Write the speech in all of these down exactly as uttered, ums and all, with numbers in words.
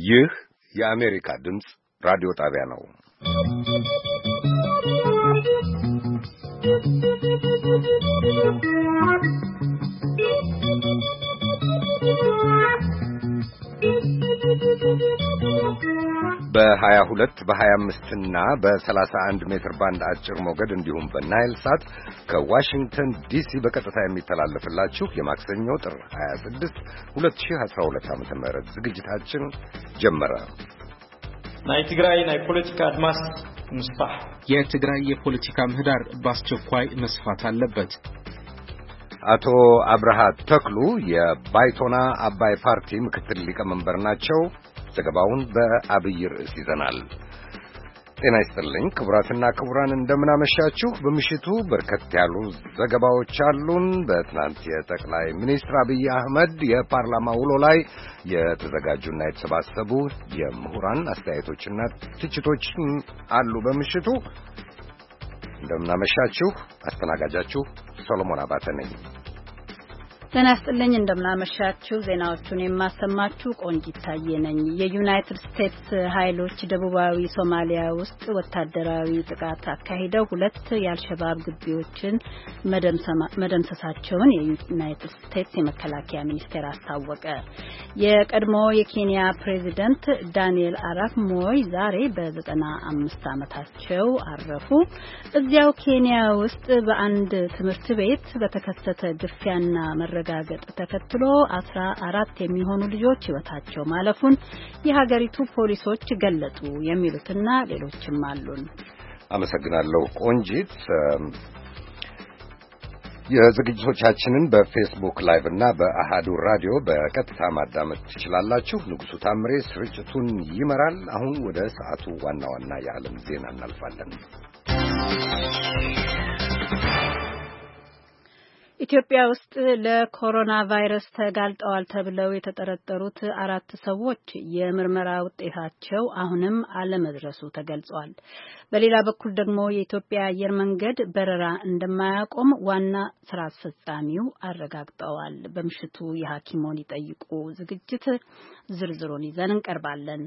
ይህ የአሜሪካ ድምፅ ራዲዮ ጣቢያ ነው። በሀያ ሁለት በሀያ አምስት እና በሰላሳ አንድ ሜትር ባንድ አጭር ሞገድ እንዲሁም በናይል ሳት ከዋሽንግተን ዲሲ በቀጥታ የሚተላለፍላችሁ የማክሰኞ ጥር ሀያ ስድስት ሁለት ሺህ አስራ ሁለት ዓመተ ምህረት ዝግጅታችን ጀመረ። ናይ ትግራይ ናይ ፖለቲካ አድማስ ምስፋሕ የትግራይ የፖለቲካ ምህዳር በአስቸኳይ መስፋት አለበት። አቶ አብርሃ ተክሉ የባይቶና አባይ ፓርቲ ምክትል ሊቀመንበር ናቸው። ዘገባውን በአብይ ርዕስ ይዘናል። ጤና ይስጥልኝ ክቡራትና ክቡራን፣ እንደምን አመሻችሁ። በምሽቱ በርከት ያሉ ዘገባዎች አሉን። በትናንት የጠቅላይ ሚኒስትር አብይ አህመድ የፓርላማ ውሎ ላይ የተዘጋጁና የተሰባሰቡ የምሁራን አስተያየቶችና ትችቶች አሉ። በምሽቱ እንደምን አመሻችሁ። አስተናጋጃችሁ ሰሎሞን አባተ ነኝ። ጤና ይስጥልኝ፣ እንደምናመሻችሁ። ዜናዎቹን የማሰማችሁ ቆንጂት ታዬ ነኝ። የዩናይትድ ስቴትስ ኃይሎች ደቡባዊ ሶማሊያ ውስጥ ወታደራዊ ጥቃት አካሂደው ሁለት የአልሸባብ ግቢዎችን መደምሰሳቸውን የዩናይትድ ስቴትስ የመከላከያ ሚኒስቴር አስታወቀ። የቀድሞ የኬንያ ፕሬዚደንት ዳንኤል አራፕ ሞይ ዛሬ በዘጠና አምስት ዓመታቸው አረፉ። እዚያው ኬንያ ውስጥ በአንድ ትምህርት ቤት በተከሰተ ግፊያና መረ ጋገጥ ተከትሎ አስራ አራት የሚሆኑ ልጆች ሕይወታቸው ማለፉን የሀገሪቱ ፖሊሶች ገለጹ። የሚሉትና ሌሎችም አሉን። አመሰግናለሁ ቆንጂት። የዝግጅቶቻችንን በፌስቡክ ላይቭ እና በአሃዱ ራዲዮ በቀጥታ ማዳመጥ ትችላላችሁ። ንጉሱ ታምሬ ስርጭቱን ይመራል። አሁን ወደ ሰዓቱ ዋና ዋና የዓለም ዜና እናልፋለን። ኢትዮጵያ ውስጥ ለኮሮና ቫይረስ ተጋልጠዋል ተብለው የተጠረጠሩት አራት ሰዎች የምርመራ ውጤታቸው አሁንም አለመድረሱ ተገልጿል። በሌላ በኩል ደግሞ የኢትዮጵያ አየር መንገድ በረራ እንደማያቆም ዋና ስራ አስፈጻሚው አረጋግጠዋል። በምሽቱ የሐኪሞን ይጠይቁ ዝግጅት ዝርዝሩን ይዘን እንቀርባለን።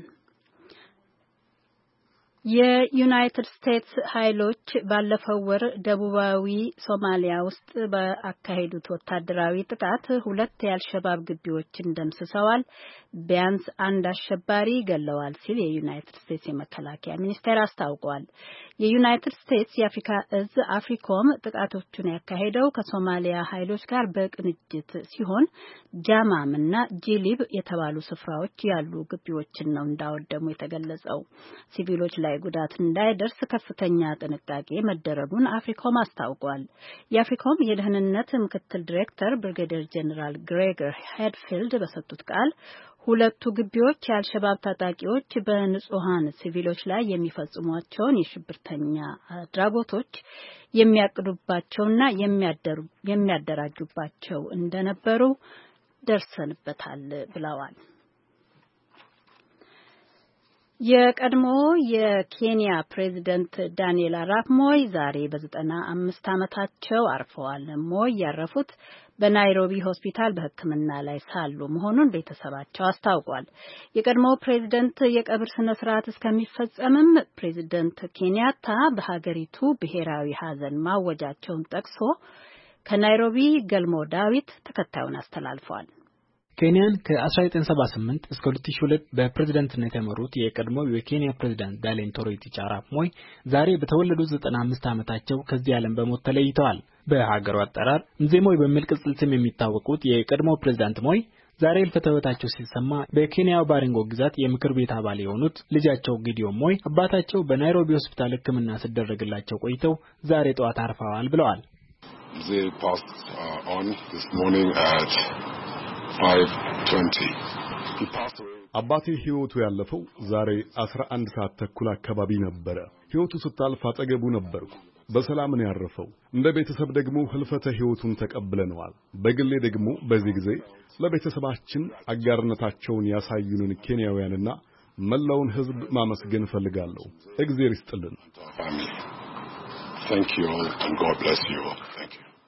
የዩናይትድ ስቴትስ ኃይሎች ባለፈው ወር ደቡባዊ ሶማሊያ ውስጥ በአካሄዱት ወታደራዊ ጥቃት ሁለት የአልሸባብ ግቢዎችን ደምስሰዋል፣ ቢያንስ አንድ አሸባሪ ገለዋል ሲል የዩናይትድ ስቴትስ የመከላከያ ሚኒስቴር አስታውቋል። የዩናይትድ ስቴትስ የአፍሪካ እዝ አፍሪኮም ጥቃቶቹን ያካሄደው ከሶማሊያ ኃይሎች ጋር በቅንጅት ሲሆን ጃማም እና ጂሊብ የተባሉ ስፍራዎች ያሉ ግቢዎችን ነው እንዳወደሙ የተገለጸው። ሲቪሎች ላይ ጉዳት እንዳይደርስ ከፍተኛ ጥንቃቄ መደረጉን አፍሪኮም አስታውቋል። የአፍሪኮም የደህንነት ምክትል ዲሬክተር ብርጌዲየር ጄኔራል ግሬገር ሄድፊልድ በሰጡት ቃል ሁለቱ ግቢዎች የአልሸባብ ታጣቂዎች በንጹሃን ሲቪሎች ላይ የሚፈጽሟቸውን የሽብርተኛ አድራጎቶች የሚያቅዱባቸውና የሚያደራጁባቸው እንደነበሩ ደርሰንበታል ብለዋል። የቀድሞ የኬንያ ፕሬዚደንት ዳንኤል አራፕ ሞይ ዛሬ በዘጠና አምስት ዓመታቸው አርፈዋል። ሞይ ያረፉት በናይሮቢ ሆስፒታል በሕክምና ላይ ሳሉ መሆኑን ቤተሰባቸው አስታውቋል። የቀድሞ ፕሬዚደንት የቀብር ስነ ስርዓት እስከሚፈጸምም ፕሬዚደንት ኬንያታ በሀገሪቱ ብሔራዊ ሐዘን ማወጃቸውን ጠቅሶ ከናይሮቢ ገልሞ ዳዊት ተከታዩን አስተላልፏል። ኬንያን ከ1978 እስከ ሁለት ሺህ ሁለት በፕሬዝዳንትነት የመሩት የቀድሞው የኬንያ ፕሬዝዳንት ዳንኤል ቶሮቲች አራፕ ሞይ ዛሬ በተወለዱ ዘጠና አምስት ዓመታቸው ከዚህ ዓለም በሞት ተለይተዋል። በሀገሩ አጠራር እንዜሞይ በሚል ቅጽል ስም የሚታወቁት የቀድሞው ፕሬዝዳንት ሞይ ዛሬ ሕልፈተ ሕይወታቸው ሲሰማ በኬንያው ባሪንጎ ግዛት የምክር ቤት አባል የሆኑት ልጃቸው ጊዲዮን ሞይ አባታቸው በናይሮቢ ሆስፒታል ሕክምና ሲደረግላቸው ቆይተው ዛሬ ጠዋት አርፈዋል ብለዋል። They passed uh, on this morning at five twenty. አባቴ ሕይወቱ ያለፈው ዛሬ አስራ አንድ ሰዓት ተኩል አካባቢ ነበር። ሕይወቱ ስታልፍ አጠገቡ ነበርኩ። በሰላም ነው ያረፈው። እንደ ቤተሰብ ደግሞ ህልፈተ ሕይወቱን ተቀብለናል። በግሌ ደግሞ በዚህ ጊዜ ለቤተሰባችን አጋርነታቸውን ያሳዩንን ኬንያውያንና መላውን ሕዝብ ማመስገን ፈልጋለሁ። እግዚአብሔር ይስጥልን። Thank you all and God bless you all. Thank you.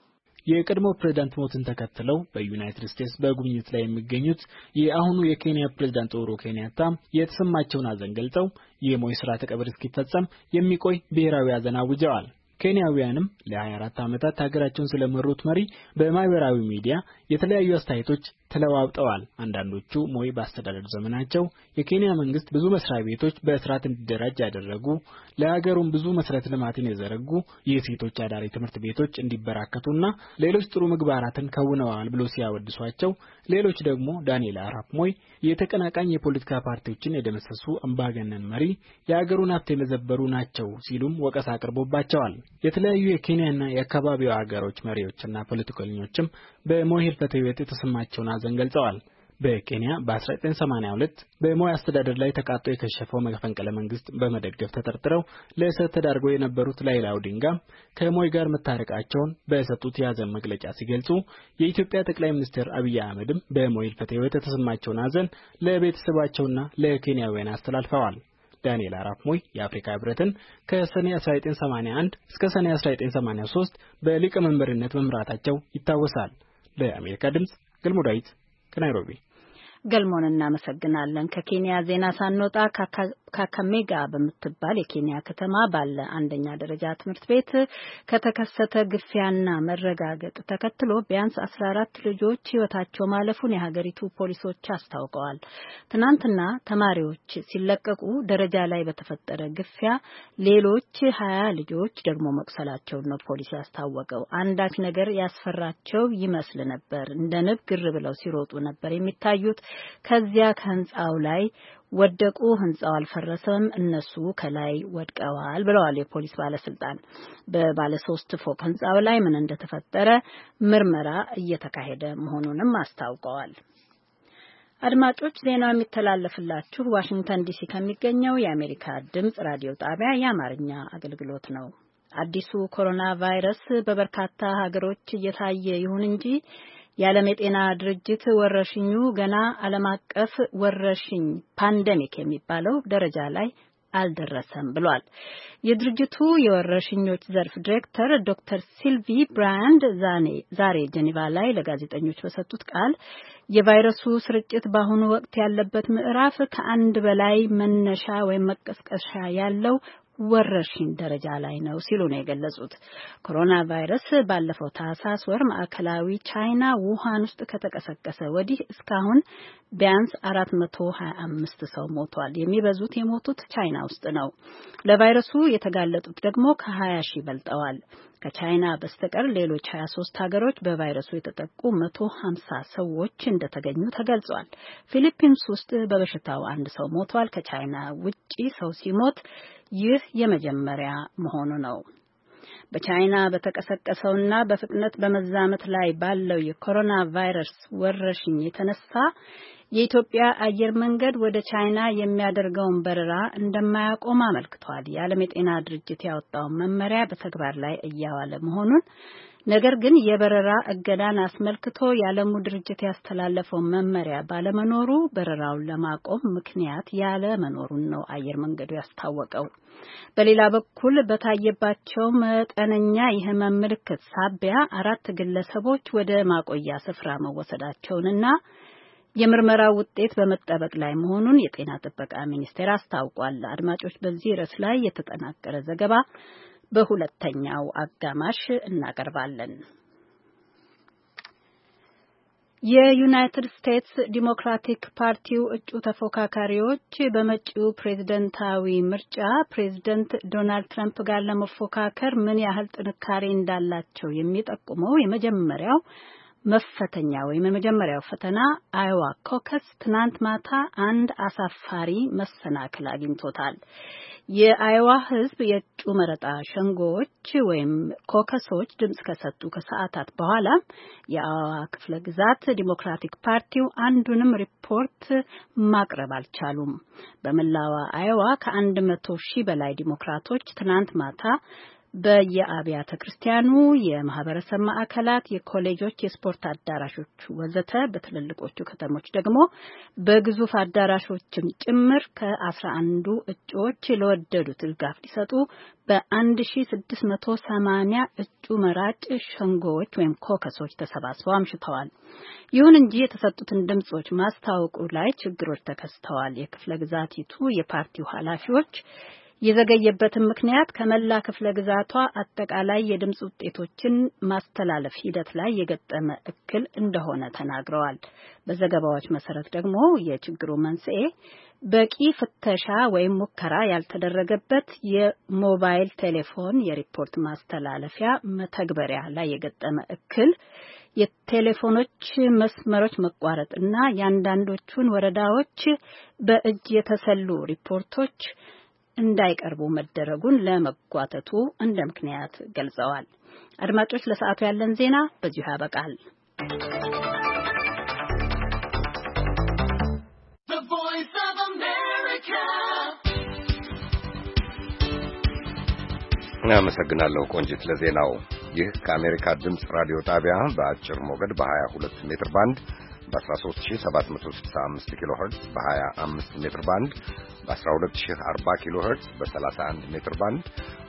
የቀድሞ ፕሬዝዳንት ሞትን ተከትለው በዩናይትድ ስቴትስ በጉብኝት ላይ የሚገኙት የአሁኑ የኬንያ ፕሬዝዳንት ኡሁሩ ኬንያታ የተሰማቸውን ሐዘን ገልጸው የሞይ ሥርዓተ ቀብር እስኪፈጸም የሚቆይ ብሔራዊ ሐዘን አውጀዋል። ኬንያውያንም ለሀያ አራት ዓመታት ሀገራቸውን ስለመሩት መሪ በማህበራዊ ሚዲያ የተለያዩ አስተያየቶች ተለዋውጠዋል። አንዳንዶቹ ሞይ በአስተዳደር ዘመናቸው የኬንያ መንግስት ብዙ መስሪያ ቤቶች በስርዓት እንዲደራጅ ያደረጉ፣ ለሀገሩም ብዙ መሰረተ ልማትን የዘረጉ፣ የሴቶች አዳሪ ትምህርት ቤቶች እንዲበራከቱና ሌሎች ጥሩ ምግባራትን ከውነዋል ብሎ ሲያወድሷቸው፣ ሌሎች ደግሞ ዳንኤል አራፕ ሞይ የተቀናቃኝ የፖለቲካ ፓርቲዎችን የደመሰሱ አምባገነን መሪ፣ የሀገሩን ሀብት የመዘበሩ ናቸው ሲሉም ወቀሳ አቅርቦባቸዋል። የተለያዩ የኬንያና የአካባቢው ሀገሮች መሪዎችና ፖለቲከኞችም በሞይ ህልፈተ ህይወት የተሰማቸውን ሐዘን ገልጸዋል። በኬንያ በ1982 በሞይ አስተዳደር ላይ ተቃጥቶ የከሸፈው መፈንቅለ መንግስት በመደገፍ ተጠርጥረው ለእስር ተዳርገው የነበሩት ራይላ ኦዲንጋ ከሞይ ጋር መታረቃቸውን በሰጡት የሐዘን መግለጫ ሲገልጹ፣ የኢትዮጵያ ጠቅላይ ሚኒስትር አብይ አህመድም በሞይ ህልፈተ ህይወት የተሰማቸውን ሐዘን ለቤተሰባቸውና ለኬንያውያን አስተላልፈዋል። ዳንኤል አራፕ ሞይ የአፍሪካ ህብረትን ከሰኔ አስራ ዘጠኝ ሰማንያ አንድ እስከ ሰኔ አስራ ዘጠኝ ሰማንያ ሶስት በሊቀመንበርነት መምራታቸው ይታወሳል። ለአሜሪካ ድምጽ ገልሞ ዳዊት ከናይሮቢ። ገልሞን እናመሰግናለን። ከኬንያ ዜና ሳንወጣ ካካሜጋ በምትባል የኬንያ ከተማ ባለ አንደኛ ደረጃ ትምህርት ቤት ከተከሰተ ግፊያና መረጋገጥ ተከትሎ ቢያንስ አስራ አራት ልጆች ህይወታቸው ማለፉን የሀገሪቱ ፖሊሶች አስታውቀዋል። ትናንትና ተማሪዎች ሲለቀቁ ደረጃ ላይ በተፈጠረ ግፊያ ሌሎች ሀያ ልጆች ደግሞ መቁሰላቸውን ነው ፖሊስ ያስታወቀው። አንዳች ነገር ያስፈራቸው ይመስል ነበር። እንደ ንብ ግር ብለው ሲሮጡ ነበር የሚታዩት። ከዚያ ከህንጻው ላይ ወደቁ። ህንጻው አልፈረሰም፣ እነሱ ከላይ ወድቀዋል ብለዋል የፖሊስ ባለስልጣን። በባለ ሶስት ፎቅ ህንጻው ላይ ምን እንደተፈጠረ ምርመራ እየተካሄደ መሆኑንም አስታውቀዋል። አድማጮች ዜናው የሚተላለፍላችሁ ዋሽንግተን ዲሲ ከሚገኘው የአሜሪካ ድምጽ ራዲዮ ጣቢያ የአማርኛ አገልግሎት ነው። አዲሱ ኮሮና ቫይረስ በበርካታ ሀገሮች እየታየ ይሁን እንጂ የዓለም የጤና ድርጅት ወረርሽኙ ገና ዓለም አቀፍ ወረርሽኝ ፓንደሚክ የሚባለው ደረጃ ላይ አልደረሰም ብሏል። የድርጅቱ የወረርሽኞች ዘርፍ ዲሬክተር ዶክተር ሲልቪ ብራንድ ዛኔ ዛሬ ጄኔቫ ላይ ለጋዜጠኞች በሰጡት ቃል የቫይረሱ ስርጭት በአሁኑ ወቅት ያለበት ምዕራፍ ከአንድ በላይ መነሻ ወይም መቀስቀሻ ያለው ወረርሽኝ ደረጃ ላይ ነው ሲሉ ነው የገለጹት። ኮሮና ቫይረስ ባለፈው ታህሳስ ወር ማዕከላዊ ቻይና ውሃን ውስጥ ከተቀሰቀሰ ወዲህ እስካሁን ቢያንስ አራት መቶ ሀያ አምስት ሰው ሞቷል። የሚበዙት የሞቱት ቻይና ውስጥ ነው። ለቫይረሱ የተጋለጡት ደግሞ ከሀያ ሺህ በልጠዋል። ከቻይና በስተቀር ሌሎች ሀያ ሶስት ሀገሮች በቫይረሱ የተጠቁ መቶ ሀምሳ ሰዎች እንደተገኙ ተገልጿል። ፊሊፒንስ ውስጥ በበሽታው አንድ ሰው ሞቷል። ከቻይና ውጪ ሰው ሲሞት ይህ የመጀመሪያ መሆኑ ነው። በቻይና በተቀሰቀሰውና በፍጥነት በመዛመት ላይ ባለው የኮሮና ቫይረስ ወረርሽኝ የተነሳ የኢትዮጵያ አየር መንገድ ወደ ቻይና የሚያደርገውን በረራ እንደማያቆም አመልክቷል። የዓለም የጤና ድርጅት ያወጣውን መመሪያ በተግባር ላይ እያዋለ መሆኑን፣ ነገር ግን የበረራ እገዳን አስመልክቶ የዓለሙ ድርጅት ያስተላለፈው መመሪያ ባለመኖሩ በረራውን ለማቆም ምክንያት ያለ መኖሩን ነው አየር መንገዱ ያስታወቀው። በሌላ በኩል በታየባቸው መጠነኛ የህመም ምልክት ሳቢያ አራት ግለሰቦች ወደ ማቆያ ስፍራ መወሰዳቸውንና የምርመራው ውጤት በመጠበቅ ላይ መሆኑን የጤና ጥበቃ ሚኒስቴር አስታውቋል። አድማጮች፣ በዚህ ርዕስ ላይ የተጠናቀረ ዘገባ በሁለተኛው አጋማሽ እናቀርባለን። የዩናይትድ ስቴትስ ዲሞክራቲክ ፓርቲው እጩ ተፎካካሪዎች በመጪው ፕሬዝደንታዊ ምርጫ ፕሬዝደንት ዶናልድ ትራምፕ ጋር ለመፎካከር ምን ያህል ጥንካሬ እንዳላቸው የሚጠቁመው የመጀመሪያው መፈተኛ ወይም የመጀመሪያው ፈተና አይዋ ኮከስ ትናንት ማታ አንድ አሳፋሪ መሰናክል አግኝቶታል። የአይዋ ሕዝብ የእጩ መረጣ ሸንጎዎች ወይም ኮከሶች ድምጽ ከሰጡ ከሰዓታት በኋላ የአይዋ ክፍለ ግዛት ዲሞክራቲክ ፓርቲው አንዱንም ሪፖርት ማቅረብ አልቻሉም። በመላዋ አይዋ ከአንድ መቶ ሺህ በላይ ዲሞክራቶች ትናንት ማታ በየአብያተ ክርስቲያኑ፣ የማህበረሰብ ማዕከላት፣ የኮሌጆች፣ የስፖርት አዳራሾች ወዘተ በትልልቆቹ ከተሞች ደግሞ በግዙፍ አዳራሾችም ጭምር ከአስራ አንዱ እጩዎች ለወደዱት ድጋፍ ሊሰጡ በአንድ ሺህ ስድስት መቶ ሰማንያ እጩ መራጭ ሸንጎዎች ወይም ኮከሶች ተሰባስበው አምሽተዋል። ይሁን እንጂ የተሰጡትን ድምጾች ማስታወቁ ላይ ችግሮች ተከስተዋል። የክፍለ ግዛቲቱ የፓርቲው ኃላፊዎች የዘገየበትን ምክንያት ከመላ ክፍለ ግዛቷ አጠቃላይ የድምጽ ውጤቶችን ማስተላለፍ ሂደት ላይ የገጠመ እክል እንደሆነ ተናግረዋል። በዘገባዎች መሰረት ደግሞ የችግሩ መንስኤ በቂ ፍተሻ ወይም ሙከራ ያልተደረገበት የሞባይል ቴሌፎን የሪፖርት ማስተላለፊያ መተግበሪያ ላይ የገጠመ እክል፣ የቴሌፎኖች መስመሮች መቋረጥና የአንዳንዶቹን ወረዳዎች በእጅ የተሰሉ ሪፖርቶች እንዳይቀርቡ መደረጉን ለመጓተቱ እንደ ምክንያት ገልጸዋል። አድማጮች፣ ለሰዓቱ ያለን ዜና በዚሁ ያበቃል። አመሰግናለሁ ቆንጂት ለዜናው። ይህ ከአሜሪካ ድምጽ ራዲዮ ጣቢያ በአጭር ሞገድ በ22 ሜትር ባንድ በ13765 ኪሎ ሄርትዝ በ25 ሜትር ባንድ በ12040 ኪሎ ሄርትዝ በ31 ሜትር ባንድ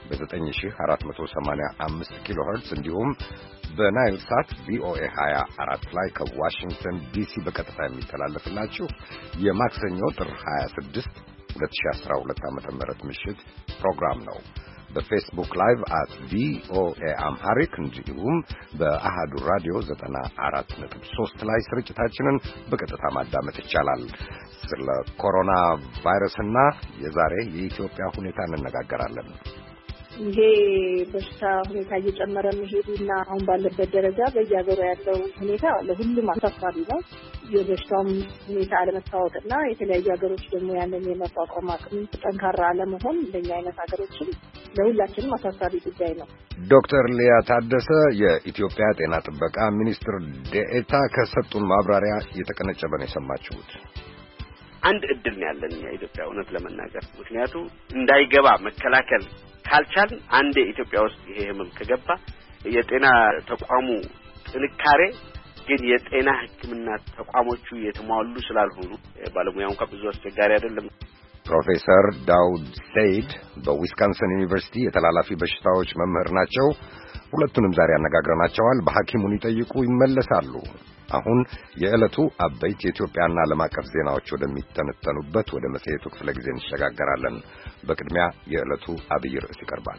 በ9485 ኪሎ ሄርትዝ እንዲሁም በናይል ሳት ቪኦኤ ሃያ አራት ላይ ከዋሽንግተን ዲሲ በቀጥታ የሚተላለፍላችሁ የማክሰኞ ጥር ሃያ ስድስት ሁለት ሺህ አስራ ሁለት ዓመተ ምህረት ምሽት ፕሮግራም ነው። በፌስቡክ ላይቭ አት ቪኦኤ አምሃሪክ እንዲሁም በአሃዱ ራዲዮ ዘጠና አራት ነጥብ ሶስት ላይ ስርጭታችንን በቀጥታ ማዳመጥ ይቻላል። ስለ ኮሮና ቫይረስና የዛሬ የኢትዮጵያ ሁኔታ እንነጋገራለን። ይሄ በሽታ ሁኔታ እየጨመረ መሄዱና አሁን ባለበት ደረጃ በየሀገሩ ያለው ሁኔታ ለሁሉም አሳሳቢ ነው። የበሽታውም ሁኔታ አለመታወቅና የተለያዩ ሀገሮች ደግሞ ያንን የመቋቋም አቅም ጠንካራ አለመሆን እንደኛ አይነት ሀገሮችም ለሁላችንም አሳሳቢ ጉዳይ ነው። ዶክተር ሊያ ታደሰ የኢትዮጵያ ጤና ጥበቃ ሚኒስትር ዴኤታ ከሰጡን ማብራሪያ የተቀነጨበ ነው የሰማችሁት። አንድ እድል ነው ያለን የኢትዮጵያ እውነት ለመናገር ምክንያቱ እንዳይገባ መከላከል ካልቻል አንድ ኢትዮጵያ ውስጥ ይሄ ህመም ከገባ የጤና ተቋሙ ጥንካሬ ግን የጤና ሕክምና ተቋሞቹ የተሟሉ ስላልሆኑ ባለሙያውን ከብዙ አስቸጋሪ አይደለም። ፕሮፌሰር ዳውድ ሰይድ በዊስካንሰን ዩኒቨርሲቲ የተላላፊ በሽታዎች መምህር ናቸው። ሁለቱንም ዛሬ አነጋግረናቸዋል። በሐኪሙን ይጠይቁ ይመለሳሉ። አሁን የዕለቱ አበይት የኢትዮጵያና ዓለም አቀፍ ዜናዎች ወደሚተነተኑበት ወደ መጽሔቱ ክፍለ ጊዜ እንሸጋገራለን። በቅድሚያ የዕለቱ አብይ ርዕስ ይቀርባል።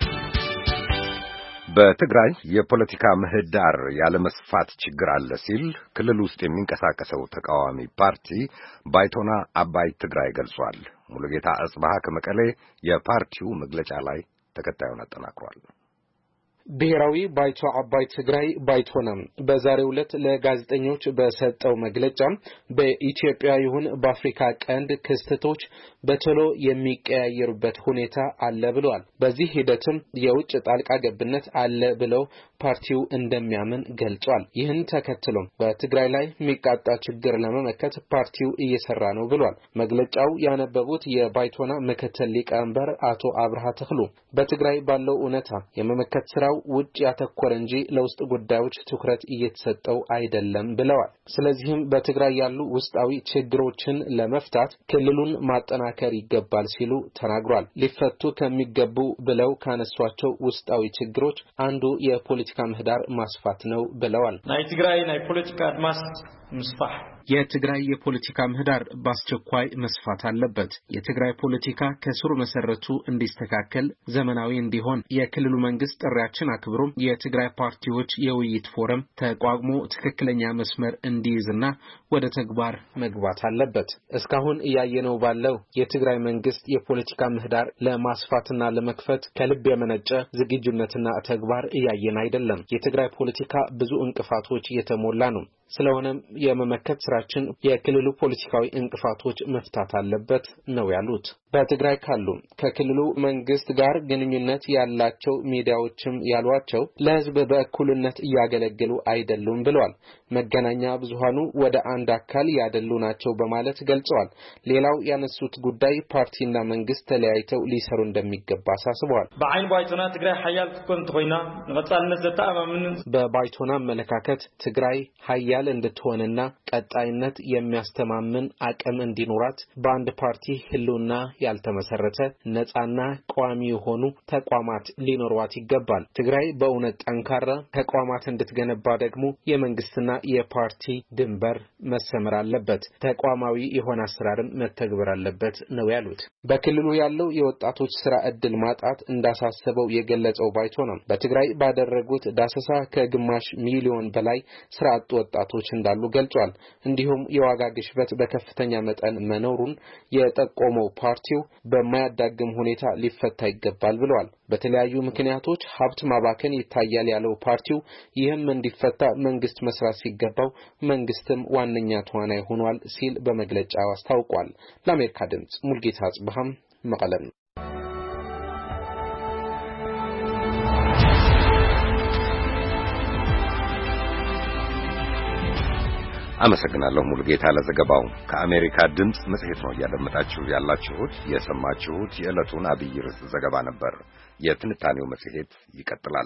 በትግራይ የፖለቲካ ምህዳር ያለመስፋት ችግር አለ ሲል ክልል ውስጥ የሚንቀሳቀሰው ተቃዋሚ ፓርቲ ባይቶና አባይ ትግራይ ገልጿል። ሙሉጌታ አጽባሃ ከመቀሌ የፓርቲው መግለጫ ላይ ተከታዩን አጠናክሯል። ብሔራዊ ባይቶ አባይ ትግራይ ባይቶና በዛሬው ዕለት ለጋዜጠኞች በሰጠው መግለጫ በኢትዮጵያ ይሁን በአፍሪካ ቀንድ ክስተቶች በቶሎ የሚቀያየሩበት ሁኔታ አለ ብለዋል። በዚህ ሂደትም የውጭ ጣልቃ ገብነት አለ ብለው ፓርቲው እንደሚያምን ገልጿል። ይህን ተከትሎ በትግራይ ላይ የሚቃጣ ችግር ለመመከት ፓርቲው እየሰራ ነው ብለዋል። መግለጫው ያነበቡት የባይቶና ምክትል ሊቀመንበር አቶ አብርሃ ተክሉ በትግራይ ባለው እውነታ የመመከት ስራ ውጭ ያተኮረ እንጂ ለውስጥ ጉዳዮች ትኩረት እየተሰጠው አይደለም ብለዋል። ስለዚህም በትግራይ ያሉ ውስጣዊ ችግሮችን ለመፍታት ክልሉን ማጠናከር ይገባል ሲሉ ተናግሯል። ሊፈቱ ከሚገቡ ብለው ካነሷቸው ውስጣዊ ችግሮች አንዱ የፖለቲካ ምህዳር ማስፋት ነው ብለዋል። ናይ ትግራይ ናይ ፖለቲካ አድማስ ምስፋህ የትግራይ የፖለቲካ ምህዳር በአስቸኳይ መስፋት አለበት። የትግራይ ፖለቲካ ከስሩ መሰረቱ እንዲስተካከል ዘመናዊ እንዲሆን የክልሉ መንግስት ጥሪያችን አክብሮ የትግራይ ፓርቲዎች የውይይት ፎረም ተቋቁሞ ትክክለኛ መስመር እንዲይዝና ወደ ተግባር መግባት አለበት። እስካሁን እያየነው ባለው የትግራይ መንግስት የፖለቲካ ምህዳር ለማስፋትና ለመክፈት ከልብ የመነጨ ዝግጁነትና ተግባር እያየን አይደለም። የትግራይ ፖለቲካ ብዙ እንቅፋቶች የተሞላ ነው። ስለሆነም የመመከት ስራችን የክልሉ ፖለቲካዊ እንቅፋቶች መፍታት አለበት ነው ያሉት። በትግራይ ካሉ ከክልሉ መንግስት ጋር ግንኙነት ያላቸው ሚዲያዎችም ያሏቸው ለህዝብ በእኩልነት እያገለገሉ አይደሉም ብለዋል። መገናኛ ብዙሃኑ ወደ አንድ አካል ያደሉ ናቸው በማለት ገልጸዋል። ሌላው ያነሱት ጉዳይ ፓርቲና መንግስት ተለያይተው ሊሰሩ እንደሚገባ አሳስበዋል። በአይን ባይቶና ትግራይ ኃያል ትኮን ትሆይና ነጻነት ዘተአማምን በባይቶና አመለካከት ትግራይ ኃያል እንድትሆንና ቀጣይነት የሚያስተማምን አቅም እንዲኖራት በአንድ ፓርቲ ህልውና ያልተመሰረተ ነጻና ቋሚ የሆኑ ተቋማት ሊኖሯት ይገባል። ትግራይ በእውነት ጠንካራ ተቋማት እንድትገነባ ደግሞ የመንግስትና የፓርቲ ድንበር መሰመር አለበት። ተቋማዊ የሆነ አሰራርም መተግበር አለበት ነው ያሉት። በክልሉ ያለው የወጣቶች ስራ ዕድል ማጣት እንዳሳሰበው የገለጸው ባይቶና በትግራይ ባደረጉት ዳሰሳ ከግማሽ ሚሊዮን በላይ ስራ አጥ ወጣቶች እንዳሉ ገልጿል። እንዲሁም የዋጋ ግሽበት በከፍተኛ መጠን መኖሩን የጠቆመው ፓርቲው በማያዳግም ሁኔታ ሊፈታ ይገባል ብለዋል። በተለያዩ ምክንያቶች ሀብት ማባከን ይታያል ያለው ፓርቲው ይህም እንዲፈታ መንግስት መስራት ሲገባው መንግስትም ዋነኛ ተዋናይ ሆኗል ሲል በመግለጫው አስታውቋል። ለአሜሪካ ድምጽ ሙልጌታ አጽብሃም መቀለም። አመሰግናለሁ ሙሉጌታ ለዘገባው። ከአሜሪካ ድምጽ መጽሔት ነው እያደመጣችሁ ያላችሁት። የሰማችሁት የዕለቱን አብይ ርዕስ ዘገባ ነበር። የትንታኔው መጽሔት ይቀጥላል።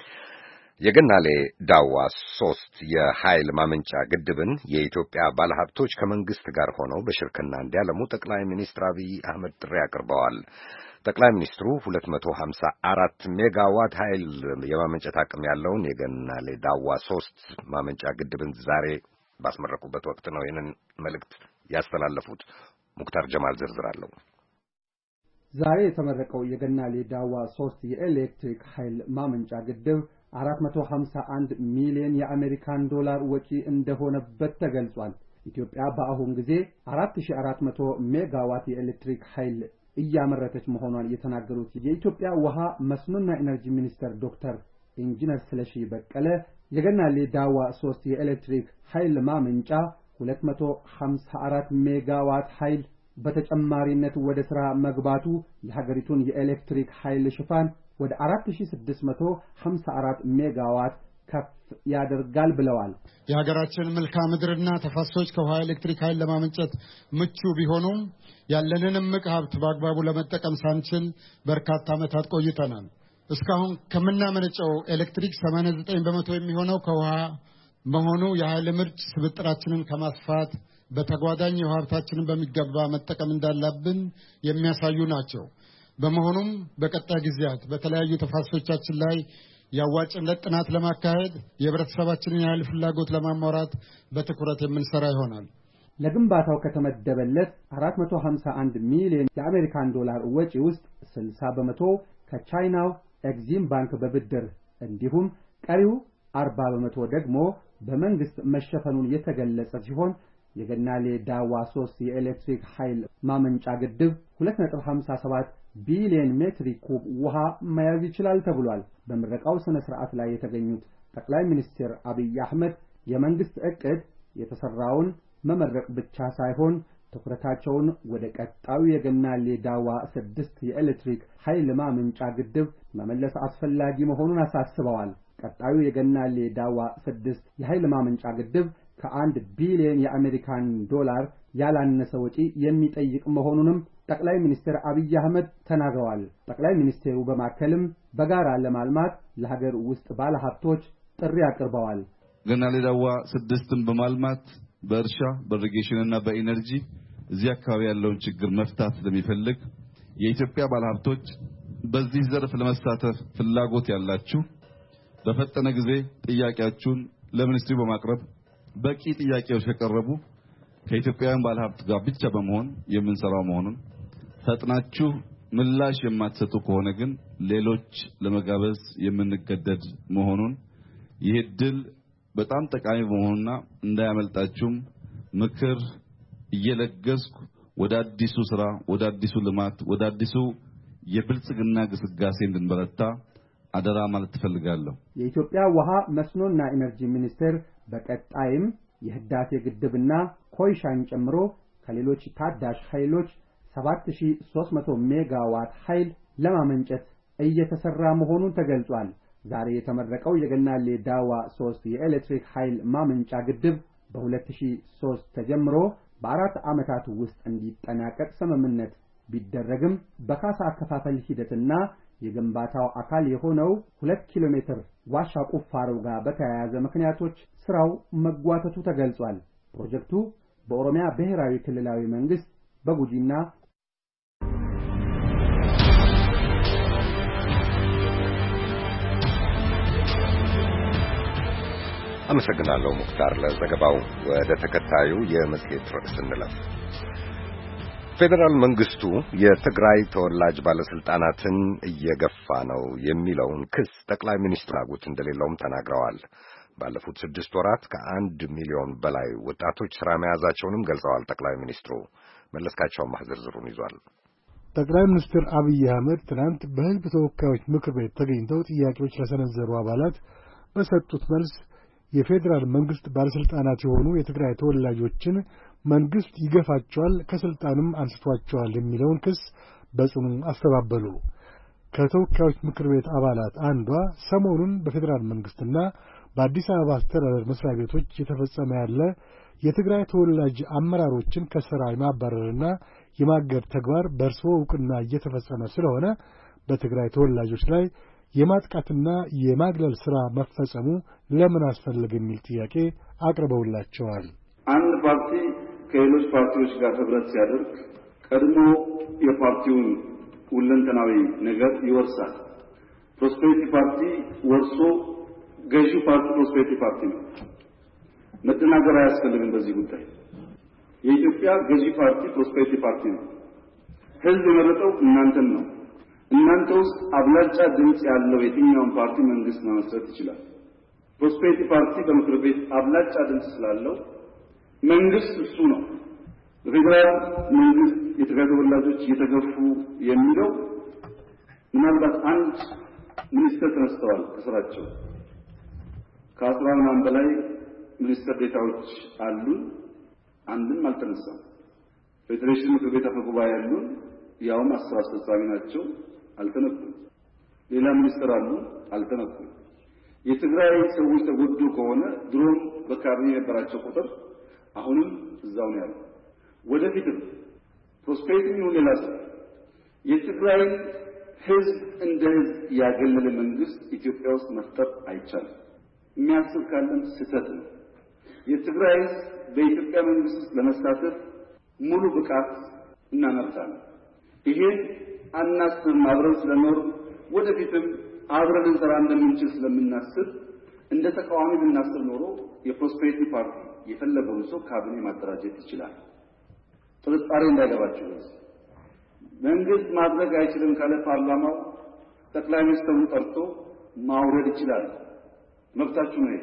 የገናሌ ዳዋ ሶስት የኃይል ማመንጫ ግድብን የኢትዮጵያ ባለሀብቶች ከመንግስት ጋር ሆነው በሽርክና እንዲያለሙ ጠቅላይ ሚኒስትር አብይ አህመድ ጥሪ አቅርበዋል። ጠቅላይ ሚኒስትሩ ሁለት መቶ ሀምሳ አራት ሜጋዋት ኃይል የማመንጨት አቅም ያለውን የገናሌ ዳዋ ሶስት ማመንጫ ግድብን ዛሬ ባስመረቁበት ወቅት ነው ይህንን መልእክት ያስተላለፉት። ሙክታር ጀማል ዝርዝር አለው። ዛሬ የተመረቀው የገናሌ ዳዋ ሶስት የኤሌክትሪክ ኃይል ማመንጫ ግድብ አራት መቶ ሀምሳ አንድ ሚሊዮን የአሜሪካን ዶላር ወጪ እንደሆነበት ተገልጿል። ኢትዮጵያ በአሁን ጊዜ አራት ሺህ አራት መቶ ሜጋዋት የኤሌክትሪክ ኃይል እያመረተች መሆኗን የተናገሩት የኢትዮጵያ ውሃ መስኖና ኢነርጂ ሚኒስትር ዶክተር ኢንጂነር ስለሺ በቀለ የገናሌ ዳዋ ሶስት የኤሌክትሪክ ኃይል ማመንጫ ሁለት መቶ ሀምሳ አራት ሜጋዋት ኃይል በተጨማሪነት ወደ ሥራ መግባቱ የሀገሪቱን የኤሌክትሪክ ኃይል ሽፋን ወደ አራት ሺህ ስድስት መቶ ሀምሳ አራት ሜጋዋት ከፍ ያደርጋል ብለዋል። የሀገራችን መልክዓ ምድርና ተፋሰሶች ከውሃ ኤሌክትሪክ ኃይል ለማመንጨት ምቹ ቢሆኑም ያለንን እምቅ ሀብት በአግባቡ ለመጠቀም ሳንችል በርካታ ዓመታት ቆይተናል። እስካሁን ከምናመነጨው ኤሌክትሪክ ሰማንያ ዘጠኝ በመቶ የሚሆነው ከውሃ መሆኑ የኃይል ምርት ስብጥራችንን ከማስፋት በተጓዳኝ የውሃ ሀብታችንን በሚገባ መጠቀም እንዳለብን የሚያሳዩ ናቸው። በመሆኑም በቀጣይ ጊዜያት በተለያዩ ተፋሰሶቻችን ላይ ያዋጭነት ጥናት ለማካሄድ የህብረተሰባችንን የኃይል ፍላጎት ለማሟላት በትኩረት የምንሰራ ይሆናል። ለግንባታው ከተመደበለት አራት መቶ ሀምሳ አንድ ሚሊዮን የአሜሪካን ዶላር ወጪ ውስጥ ስልሳ በመቶ ከቻይናው ኤግዚም ባንክ በብድር እንዲሁም ቀሪው አርባ በመቶ ደግሞ በመንግስት መሸፈኑን የተገለጸ ሲሆን የገናሌ ዳዋ ሶስት የኤሌክትሪክ ኃይል ማመንጫ ግድብ ሁለት ነጥብ ሀምሳ ሰባት ቢሊዮን ሜትር ኩብ ውሃ መያዝ ይችላል ተብሏል። በምረቃው ስነ ስርዓት ላይ የተገኙት ጠቅላይ ሚኒስትር አብይ አህመድ የመንግስት ዕቅድ የተሰራውን መመረቅ ብቻ ሳይሆን ትኩረታቸውን ወደ ቀጣዩ የገናሌ ዳዋ ስድስት የኤሌክትሪክ ኃይል ማመንጫ ግድብ መመለስ አስፈላጊ መሆኑን አሳስበዋል። ቀጣዩ የገናሌ ዳዋ ስድስት የኃይል ማመንጫ ግድብ ከአንድ ቢሊዮን የአሜሪካን ዶላር ያላነሰ ወጪ የሚጠይቅ መሆኑንም ጠቅላይ ሚኒስትር አብይ አህመድ ተናግረዋል። ጠቅላይ ሚኒስትሩ በማከልም በጋራ ለማልማት ለሀገር ውስጥ ባለሀብቶች ጥሪ አቅርበዋል። ገናሌ ዳዋ ስድስትን በማልማት በእርሻ በኢሪጌሽንና በኢነርጂ እዚህ አካባቢ ያለውን ችግር መፍታት ስለሚፈልግ የኢትዮጵያ ባለሀብቶች በዚህ ዘርፍ ለመሳተፍ ፍላጎት ያላችሁ በፈጠነ ጊዜ ጥያቄያችሁን ለሚኒስትሩ በማቅረብ በቂ ጥያቄዎች ከቀረቡ ከኢትዮጵያውያን ባለሀብት ጋር ብቻ በመሆን የምንሰራው መሆኑን ፈጥናችሁ ምላሽ የማትሰጡ ከሆነ ግን ሌሎች ለመጋበዝ የምንገደድ መሆኑን ይህ ድል በጣም ጠቃሚ በመሆኑና እንዳያመልጣችሁም ምክር እየለገስኩ ወደ አዲሱ ስራ ወደ አዲሱ ልማት ወደ አዲሱ የብልጽግና ግስጋሴ እንድንበረታ አደራ ማለት ተፈልጋለሁ። የኢትዮጵያ ውሃ መስኖና ኢነርጂ ሚኒስቴር በቀጣይም የህዳሴ ግድብና ኮይሻን ጨምሮ ከሌሎች ታዳሽ ኃይሎች ሰባት ሺህ ሦስት መቶ ሜጋዋት ኃይል ለማመንጨት እየተሰራ መሆኑን ተገልጿል። ዛሬ የተመረቀው የገናሌ ዳዋ ሶስት የኤሌክትሪክ ኃይል ማመንጫ ግድብ በ2003 ተጀምሮ በአራት ዓመታት ውስጥ እንዲጠናቀቅ ስምምነት ቢደረግም በካሳ አከፋፈል ሂደትና የግንባታው አካል የሆነው ሁለት ኪሎ ሜትር ዋሻ ቁፋሮ ጋር በተያያዘ ምክንያቶች ስራው መጓተቱ ተገልጿል። ፕሮጀክቱ በኦሮሚያ ብሔራዊ ክልላዊ መንግስት በጉጂና አመሰግናለሁ ሙክታር ለዘገባው። ወደ ተከታዩ የመጽሔት ርዕስ እንለፍ። ፌደራል መንግስቱ የትግራይ ተወላጅ ባለስልጣናትን እየገፋ ነው የሚለውን ክስ ጠቅላይ ሚኒስትሩ አጉት እንደሌለውም ተናግረዋል። ባለፉት ስድስት ወራት ከአንድ ሚሊዮን በላይ ወጣቶች ስራ መያዛቸውንም ገልጸዋል። ጠቅላይ ሚኒስትሩ መለስካቸው ማህዘርዝሩን ይዟል። ጠቅላይ ሚኒስትር አብይ አህመድ ትናንት በህዝብ ተወካዮች ምክር ቤት ተገኝተው ጥያቄዎች ለሰነዘሩ አባላት በሰጡት መልስ የፌደራል መንግስት ባለስልጣናት የሆኑ የትግራይ ተወላጆችን መንግስት ይገፋቸዋል፣ ከስልጣንም አንስቷቸዋል የሚለውን ክስ በጽኑ አስተባበሉ። ከተወካዮች ምክር ቤት አባላት አንዷ ሰሞኑን በፌደራል መንግስትና በአዲስ አበባ አስተዳደር መስሪያ ቤቶች እየተፈጸመ ያለ የትግራይ ተወላጅ አመራሮችን ከስራ የማባረርና የማገድ ተግባር በእርስዎ ዕውቅና እየተፈጸመ ስለሆነ በትግራይ ተወላጆች ላይ የማጥቃትና የማግለል ሥራ መፈጸሙ ለምን አስፈለገ የሚል ጥያቄ አቅርበውላቸዋል። አንድ ፓርቲ ከሌሎች ፓርቲዎች ጋር ህብረት ሲያደርግ ቀድሞ የፓርቲውን ሁለንተናዊ ነገር ይወርሳል። ፕሮስፔሪቲ ፓርቲ ወርሶ ገዢ ፓርቲ ፕሮስፔሪቲ ፓርቲ ነው። መደናገር አያስፈልግም። በዚህ ጉዳይ የኢትዮጵያ ገዢ ፓርቲ ፕሮስፔሪቲ ፓርቲ ነው። ህዝብ የመረጠው እናንተን ነው። እናንተ ውስጥ አብላጫ ድምጽ ያለው የትኛውን ፓርቲ መንግስት መመስረት ይችላል። ፕሮስፔሪቲ ፓርቲ በምክር ቤት አብላጫ ድምጽ ስላለው መንግስት እሱ ነው። በፌደራል መንግስት የትግራይ ተወላጆች እየተገፉ የሚለው ምናልባት አንድ ሚኒስትር ተነስተዋል ከስራቸው። ከአስራ ምናምን በላይ ሚኒስትር ዴታዎች አሉ፣ አንድም አልተነሳም። ፌዴሬሽን ምክር ቤት አፈ ጉባኤ ያሉ ያውም አስራ አስፈጻሚ ናቸው፣ አልተነኩም። ሌላ ሚኒስትር አሉ፣ አልተነኩም። የትግራይ ሰዎች ተጎዱ ከሆነ ድሮም በካቢኔ የነበራቸው ቁጥር አሁንም እዛው ነው ያለው። ወደፊትም ፕሮስፔሪቲ ነው ሌላ ሰው የትግራይ ህዝብ እንደ ህዝብ ያገለለ መንግስት ኢትዮጵያ ውስጥ መፍጠር አይቻልም። የሚያስብ ካለም ስህተት ነው። የትግራይ ህዝብ በኢትዮጵያ መንግስት ውስጥ ለመሳተፍ ሙሉ ብቃት እና መብት አለው። ይሄን አናስብም። አብረን ስለኖር ወደፊትም አብረን እንሰራ እንደምንችል ስለምናስብ እንደ ተቃዋሚ ብናስብ ኖሮ የፕሮስፔሪቲ ፓርቲ የፈለገውን ሰው ካቢኔ ማደራጀት ይችላል። ጥርጣሬ እንዳይገባችሁ። መንግስት ማድረግ አይችልም ካለ ፓርላማው ጠቅላይ ሚኒስትሩን ጠርቶ ማውረድ ይችላል። መብታችሁ ነው።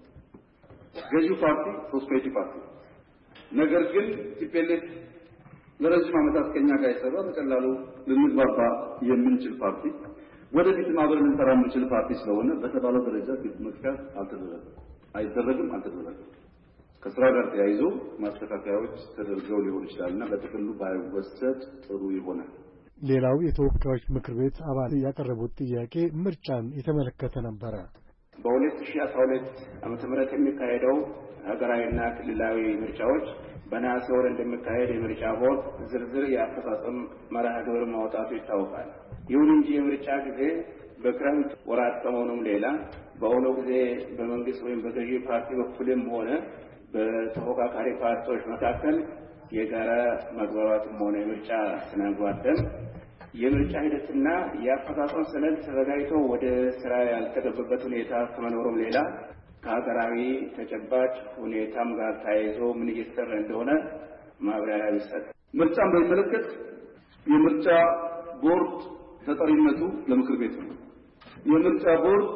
ገዢው ፓርቲ ፕሮስፔሪቲ ፓርቲ ነገር ግን ቲፒኤልኤፍ ለረጅም ዓመታት ከኛ ጋር የሰራ በቀላሉ ልንግባባ የምንችል ፓርቲ ወደፊትም አብረን ልንሰራ የምንችል ፓርቲ ስለሆነ በተባለው ደረጃ ግድ መክፈት አልተደረገም፣ አይደረግም፣ አልተደረገም። ከስራ ጋር ተያይዞ ማስተካከያዎች ተደርገው ሊሆን ይችላልና በጥቅሉ ባይወሰድ ጥሩ ይሆናል። ሌላው የተወካዮች ምክር ቤት አባል ያቀረቡት ጥያቄ ምርጫን የተመለከተ ነበረ። በሁለት ሺህ አስራ ሁለት ዓመተ ምህረት የሚካሄደው ሀገራዊና ክልላዊ ምርጫዎች በነሐሴ ወር እንደሚካሄድ የምርጫ ቦርድ ዝርዝር የአፈጻጸም መርሃ ግብር ማውጣቱ ይታወቃል። ይሁን እንጂ የምርጫ ጊዜ በክረምት ወራት ከመሆኑም ሌላ በአሁኑ ጊዜ በመንግስት ወይም በገዢ ፓርቲ በኩልም ሆነ በተፎካካሪ ፓርቲዎች መካከል የጋራ መግባባትም ሆነ የምርጫ ስነጓደም የምርጫ ሂደትና የአፈጻጸም ሰነድ ተዘጋጅቶ ወደ ስራ ያልተገባበት ሁኔታ ከመኖሩም ሌላ ከሀገራዊ ተጨባጭ ሁኔታም ጋር ተያይዞ ምን እየተሰራ እንደሆነ ማብራሪያ ይሰጥ። ምርጫን በሚመለከት የምርጫ ቦርድ ተጠሪነቱ ለምክር ቤት ነው። የምርጫ ቦርድ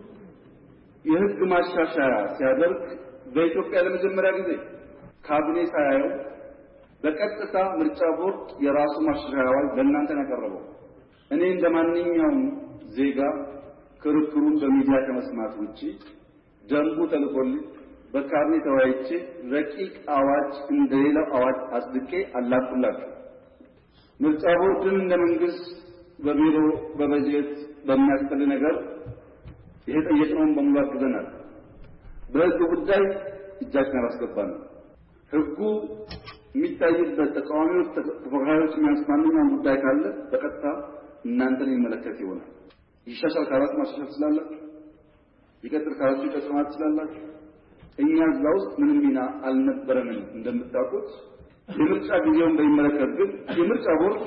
የህግ ማሻሻያ ሲያደርግ በኢትዮጵያ ለመጀመሪያ ጊዜ ካቢኔ ሳያየው በቀጥታ ምርጫ ቦርድ የራሱ ማሻሻያዎች ለእናንተ ያቀረበው። እኔ እንደማንኛውም ዜጋ ክርክሩን በሚዲያ ከመስማት ውጪ ደንቡ ተልኮልኝ በካቢኔ ተወያይቼ ረቂቅ አዋጅ እንደሌላው አዋጅ አጽድቄ አላኩላችሁ። ምርጫ ቦርድን እንደ መንግስት በቢሮ በበጀት በሚያስፈልግ ነገር ይሄ ጠየቅነውን በሙሉ አግዘናል። በህግ ጉዳይ እጃችን አላስገባንም። ህጉ የሚታይበት ተቃዋሚዎች ተፎካካሪዎች የሚያስማማውን ጉዳይ ካለ በቀጥታ እናንተን የሚመለከት ይሆናል። ይሻሻል ካላችሁ ማሻሻል ትችላላችሁ፣ ይቀጥል ካላችሁ ይቀጥል ማለት ትችላላችሁ። እኛ እዛ ውስጥ ምንም ሚና አልነበረንም። እንደምታውቁት የምርጫ ጊዜውን በሚመለከት ግን የምርጫ ቦርድ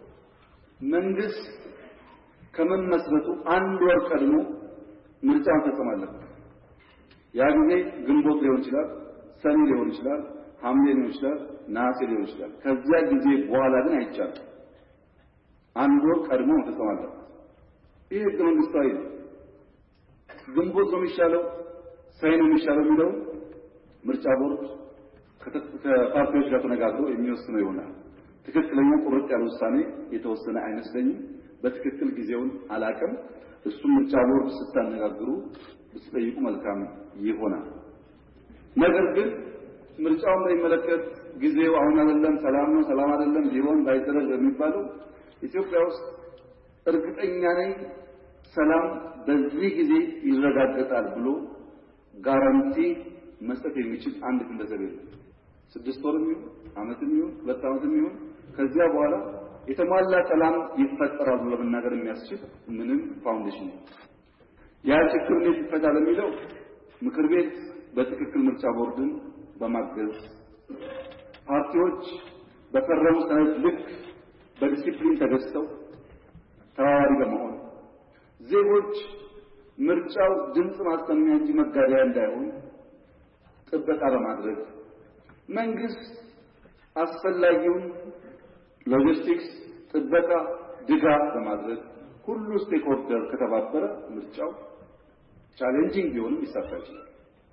መንግስት ከመመስረቱ አንድ ወር ቀድሞ ምርጫ መፈጸም አለበት። ያ ጊዜ ግንቦት ሊሆን ይችላል፣ ሰኔ ሊሆን ይችላል፣ ሐምሌ ሊሆን ይችላል፣ ነሐሴ ሊሆን ይችላል። ከዚያ ጊዜ በኋላ ግን አይቻልም። አንድ ወር ቀድሞ መፈጸም አለበት። ይህ ህገ መንግስታዊ ነው። ግንቦት ነው የሚሻለው ሰኔ ነው የሚሻለው የሚለው ምርጫ ቦርድ ከፓርቲዎች ጋር ተነጋግሮ የሚወስነው ይሆናል። ትክክለኛ ቁርጥ ያለ ውሳኔ የተወሰነ አይመስለኝም። በትክክል ጊዜውን አላቅም። እሱ ምርጫ ቦርድ ስታነጋግሩ ብትጠይቁ መልካም ይሆናል። ነገር ግን ምርጫውን በሚመለከት ጊዜው አሁን አይደለም፣ ሰላም ነው፣ ሰላም አይደለም፣ ቢሆን ባይደረግ የሚባለው ኢትዮጵያ ውስጥ እርግጠኛ ነኝ ሰላም በዚህ ጊዜ ይረጋገጣል ብሎ ጋራንቲ መስጠት የሚችል አንድ ግለሰብ የለም። ስድስት ወርም ይሁን ዓመትም ይሁን ሁለት ዓመትም ይሁን ከዚያ በኋላ የተሟላ ሰላም ይፈጠራል ብሎ መናገር የሚያስችል ምንም ፋውንዴሽን ነው። ያ ችግር እንዴት ይፈታል የሚለው ምክር ቤት በትክክል ምርጫ ቦርድን በማገዝ ፓርቲዎች በፈረሙ ሰነድ ልክ በዲሲፕሊን ተገዝተው ተባባሪ በመሆን ዜጎች ምርጫው ድምጽ ማሰሚያ እንጂ መጋደያ እንዳይሆን ጥበቃ በማድረግ መንግስት አስፈላጊውን ሎጂስቲክስ ጥበቃ ድጋፍ በማድረግ ሁሉ ስቴክሆልደር ከተባበረ ምርጫው ቻሌንጂንግ ቢሆንም ይሳካ ይችላል።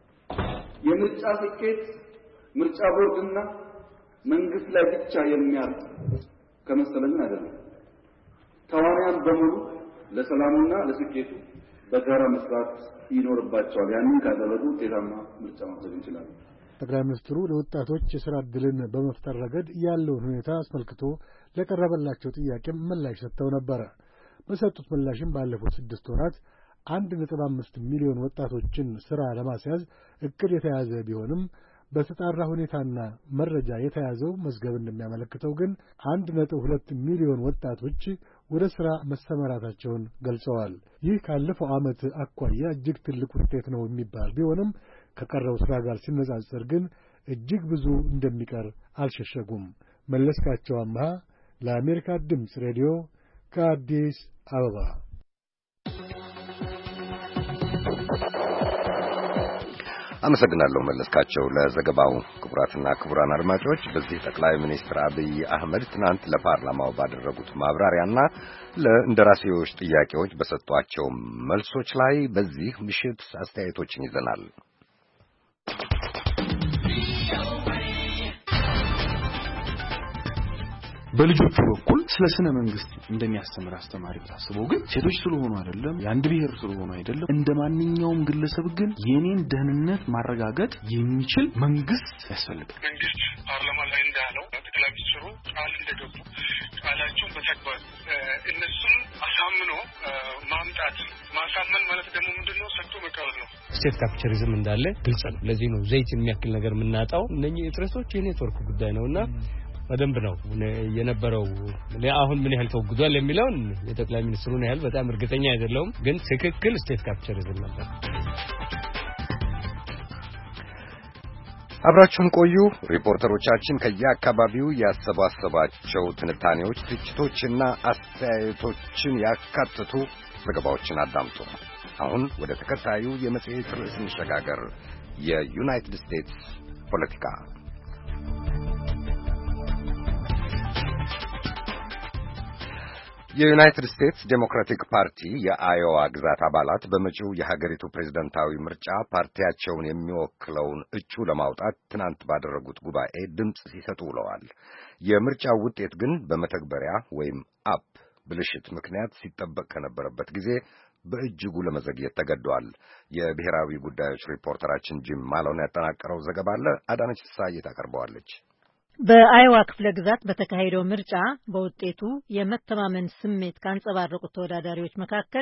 የምርጫ ስኬት ምርጫ ቦርድና መንግስት ላይ ብቻ የሚያርፍ ከመሰለኝ አይደለም። ተዋናያን በሙሉ ለሰላሙና ለስኬቱ በጋራ መስራት ይኖርባቸዋል። ያንን ካደረጉ ውጤታማ ምርጫ ማድረግ እንችላለን። ጠቅላይ ሚኒስትሩ ለወጣቶች የሥራ ዕድልን በመፍጠር ረገድ ያለውን ሁኔታ አስመልክቶ ለቀረበላቸው ጥያቄም ምላሽ ሰጥተው ነበር። በሰጡት ምላሽም ባለፉት ስድስት ወራት አንድ ነጥብ አምስት ሚሊዮን ወጣቶችን ሥራ ለማስያዝ እቅድ የተያዘ ቢሆንም በተጣራ ሁኔታና መረጃ የተያዘው መዝገብ እንደሚያመለክተው ግን አንድ ነጥብ ሁለት ሚሊዮን ወጣቶች ወደ ሥራ መሰማራታቸውን ገልጸዋል። ይህ ካለፈው ዓመት አኳያ እጅግ ትልቅ ውጤት ነው የሚባል ቢሆንም ከቀረው ሥራ ጋር ሲነጻጸር ግን እጅግ ብዙ እንደሚቀር አልሸሸጉም። መለስካቸው አምሃ ለአሜሪካ ድምፅ ሬዲዮ ከአዲስ አበባ። አመሰግናለሁ መለስካቸው ለዘገባው። ክቡራትና ክቡራን አድማጮች በዚህ ጠቅላይ ሚኒስትር አብይ አህመድ ትናንት ለፓርላማው ባደረጉት ማብራሪያና ለእንደራሴዎች ጥያቄዎች በሰጧቸው መልሶች ላይ በዚህ ምሽት አስተያየቶችን ይዘናል። በልጆቹ በኩል ስለ ስነ መንግስት እንደሚያስተምር አስተማሪ ታስበው ግን ሴቶች ስለሆኑ አይደለም፣ የአንድ ብሔር ስለሆኑ አይደለም፣ እንደማንኛውም ግለሰብ ግን የኔን ደህንነት ማረጋገጥ የሚችል መንግስት ያስፈልጋል። መንግስት ፓርላማ ላይ እንዳለው ጠቅላይ ሚኒስትሩ ቃል እንደገቡ ቃላቸውን በተግባር እነሱን አሳምኖ ማምጣት ማሳመን ማለት ደግሞ ምንድነው? ሰጥቶ መቀበል ነው። ስቴት ካፕቸሪዝም እንዳለ ግልጽ ነው። ለዚህ ነው ዘይት የሚያክል ነገር የምናጣው። እነኚህ ጥረቶች የኔትወርክ ጉዳይ ነውና በደንብ ነው የነበረው። አሁን ምን ያህል ተወግዷል የሚለውን የጠቅላይ ሚኒስትሩን ያህል በጣም እርግጠኛ አይደለሁም፣ ግን ትክክል ስቴት ካፕቸሪዝም ነበር። አብራችሁን ቆዩ። ሪፖርተሮቻችን ከየአካባቢው ያሰባሰባቸው ትንታኔዎች፣ ትችቶችና አስተያየቶችን ያካትቱ ዘገባዎችን አዳምጡ። አሁን ወደ ተከታዩ የመጽሔት ርዕስ እንሸጋገር። የዩናይትድ ስቴትስ ፖለቲካ። የዩናይትድ ስቴትስ ዴሞክራቲክ ፓርቲ የአዮዋ ግዛት አባላት በመጪው የሀገሪቱ ፕሬዝደንታዊ ምርጫ ፓርቲያቸውን የሚወክለውን እጩ ለማውጣት ትናንት ባደረጉት ጉባኤ ድምፅ ሲሰጡ ውለዋል። የምርጫው ውጤት ግን በመተግበሪያ ወይም አፕ ብልሽት ምክንያት ሲጠበቅ ከነበረበት ጊዜ በእጅጉ ለመዘግየት ተገዷል። የብሔራዊ ጉዳዮች ሪፖርተራችን ጂም ማሎን ያጠናቀረው ዘገባ አለ። አዳነች ፍስሐዬ ታቀርበዋለች። በአይዋ ክፍለ ግዛት በተካሄደው ምርጫ በውጤቱ የመተማመን ስሜት ካንጸባረቁት ተወዳዳሪዎች መካከል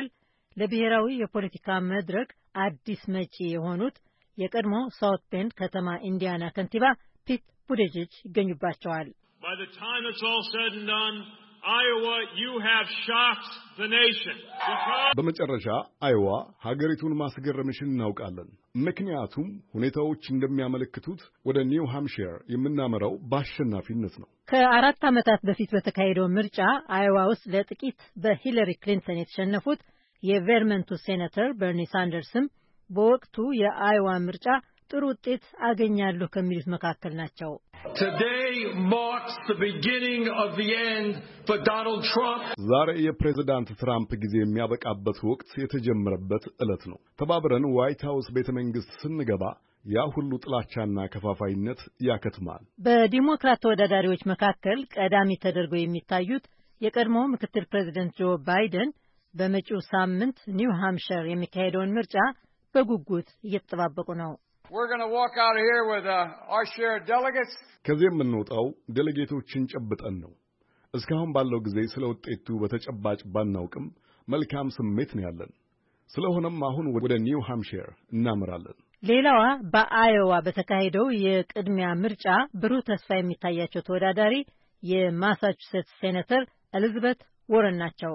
ለብሔራዊ የፖለቲካ መድረክ አዲስ መጪ የሆኑት የቀድሞ ሳውት ቤንድ ከተማ ኢንዲያና ከንቲባ ፒት ቡቲጅጅ ይገኙባቸዋል። By the time it's all said and done, Iowa, you have shocked the nation. በመጨረሻ አይዋ ሀገሪቱን ማስገረምሽን እናውቃለን። ምክንያቱም ሁኔታዎች እንደሚያመለክቱት ወደ ኒው ሃምፕሻየር የምናመራው በአሸናፊነት ነው። ከአራት ዓመታት በፊት በተካሄደው ምርጫ አይዋ ውስጥ ለጥቂት በሂለሪ ክሊንተን የተሸነፉት የቨርመንቱ ሴኔተር በርኒ ሳንደርስም በወቅቱ የአይዋ ምርጫ ጥሩ ውጤት አገኛለሁ ከሚሉት መካከል ናቸው። Today marks the beginning of the end for Donald Trump. ዛሬ የፕሬዝዳንት ትራምፕ ጊዜ የሚያበቃበት ወቅት የተጀመረበት ዕለት ነው። ተባብረን ዋይት ሃውስ ቤተ መንግስት ስንገባ ያ ሁሉ ጥላቻና ከፋፋይነት ያከትማል። በዲሞክራት ተወዳዳሪዎች መካከል ቀዳሚ ተደርገው የሚታዩት የቀድሞ ምክትል ፕሬዝዳንት ጆ ባይደን በመጪው ሳምንት ኒው ሃምፕሻየር የሚካሄደውን ምርጫ በጉጉት እየተጠባበቁ ነው። We're going to walk out of here with uh, our share of delegates. ከዚህ የምንወጣው ዴሌጌቶችን ጨብጠን ነው። እስካሁን ባለው ጊዜ ስለ ውጤቱ በተጨባጭ ባናውቅም መልካም ስሜት ነው ያለን። ስለሆነም አሁን ወደ ኒው ሃምፕሻየር እናመራለን። ሌላዋ በአዮዋ በተካሄደው የቅድሚያ ምርጫ ብሩህ ተስፋ የሚታያቸው ተወዳዳሪ የማሳቹሴትስ ሴኔተር ኤሊዛቤት ወረን ናቸው።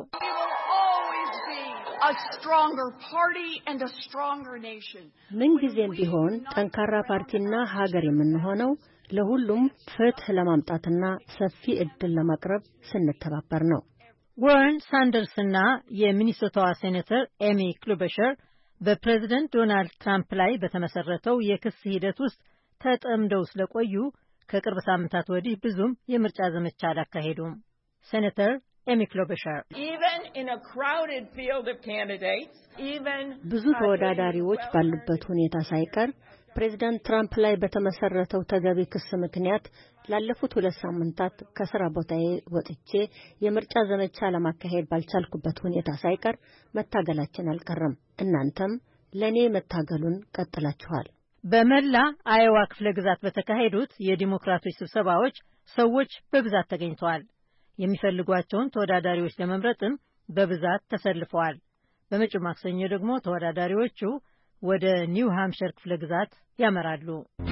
A stronger party and a stronger nation. ምንጊዜም ቢሆን ጠንካራ ፓርቲና ሀገር የምንሆነው ለሁሉም ፍትህ ለማምጣትና ሰፊ እድል ለማቅረብ ስንተባበር ነው። ወረን ሳንደርስና የሚኒሶታዋ ሴኔተር ኤሚ ክሉበሸር በፕሬዝዳንት ዶናልድ ትራምፕ ላይ በተመሰረተው የክስ ሂደት ውስጥ ተጠምደው ስለቆዩ ከቅርብ ሳምንታት ወዲህ ብዙም የምርጫ ዘመቻ አላካሄዱም። ሴኔተር ኤሚ ክሉበሸር Even in a crowded field of candidates, even ብዙ ተወዳዳሪዎች ባሉበት ሁኔታ ሳይቀር ፕሬዝዳንት ትራምፕ ላይ በተመሰረተው ተገቢ ክስ ምክንያት ላለፉት ሁለት ሳምንታት ከስራ ቦታዬ ወጥቼ የምርጫ ዘመቻ ለማካሄድ ባልቻልኩበት ሁኔታ ሳይቀር መታገላችን አልቀረም። እናንተም ለኔ መታገሉን ቀጥላችኋል። በመላ አይዋ ክፍለ ግዛት በተካሄዱት የዲሞክራቶች ስብሰባዎች ሰዎች በብዛት ተገኝተዋል። የሚፈልጓቸውን ተወዳዳሪዎች ለመምረጥም በብዛት ተሰልፈዋል። በመጪው ማክሰኞ ደግሞ ተወዳዳሪዎቹ ወደ ኒው ሃምፕሻየር ክፍለ ግዛት ያመራሉ።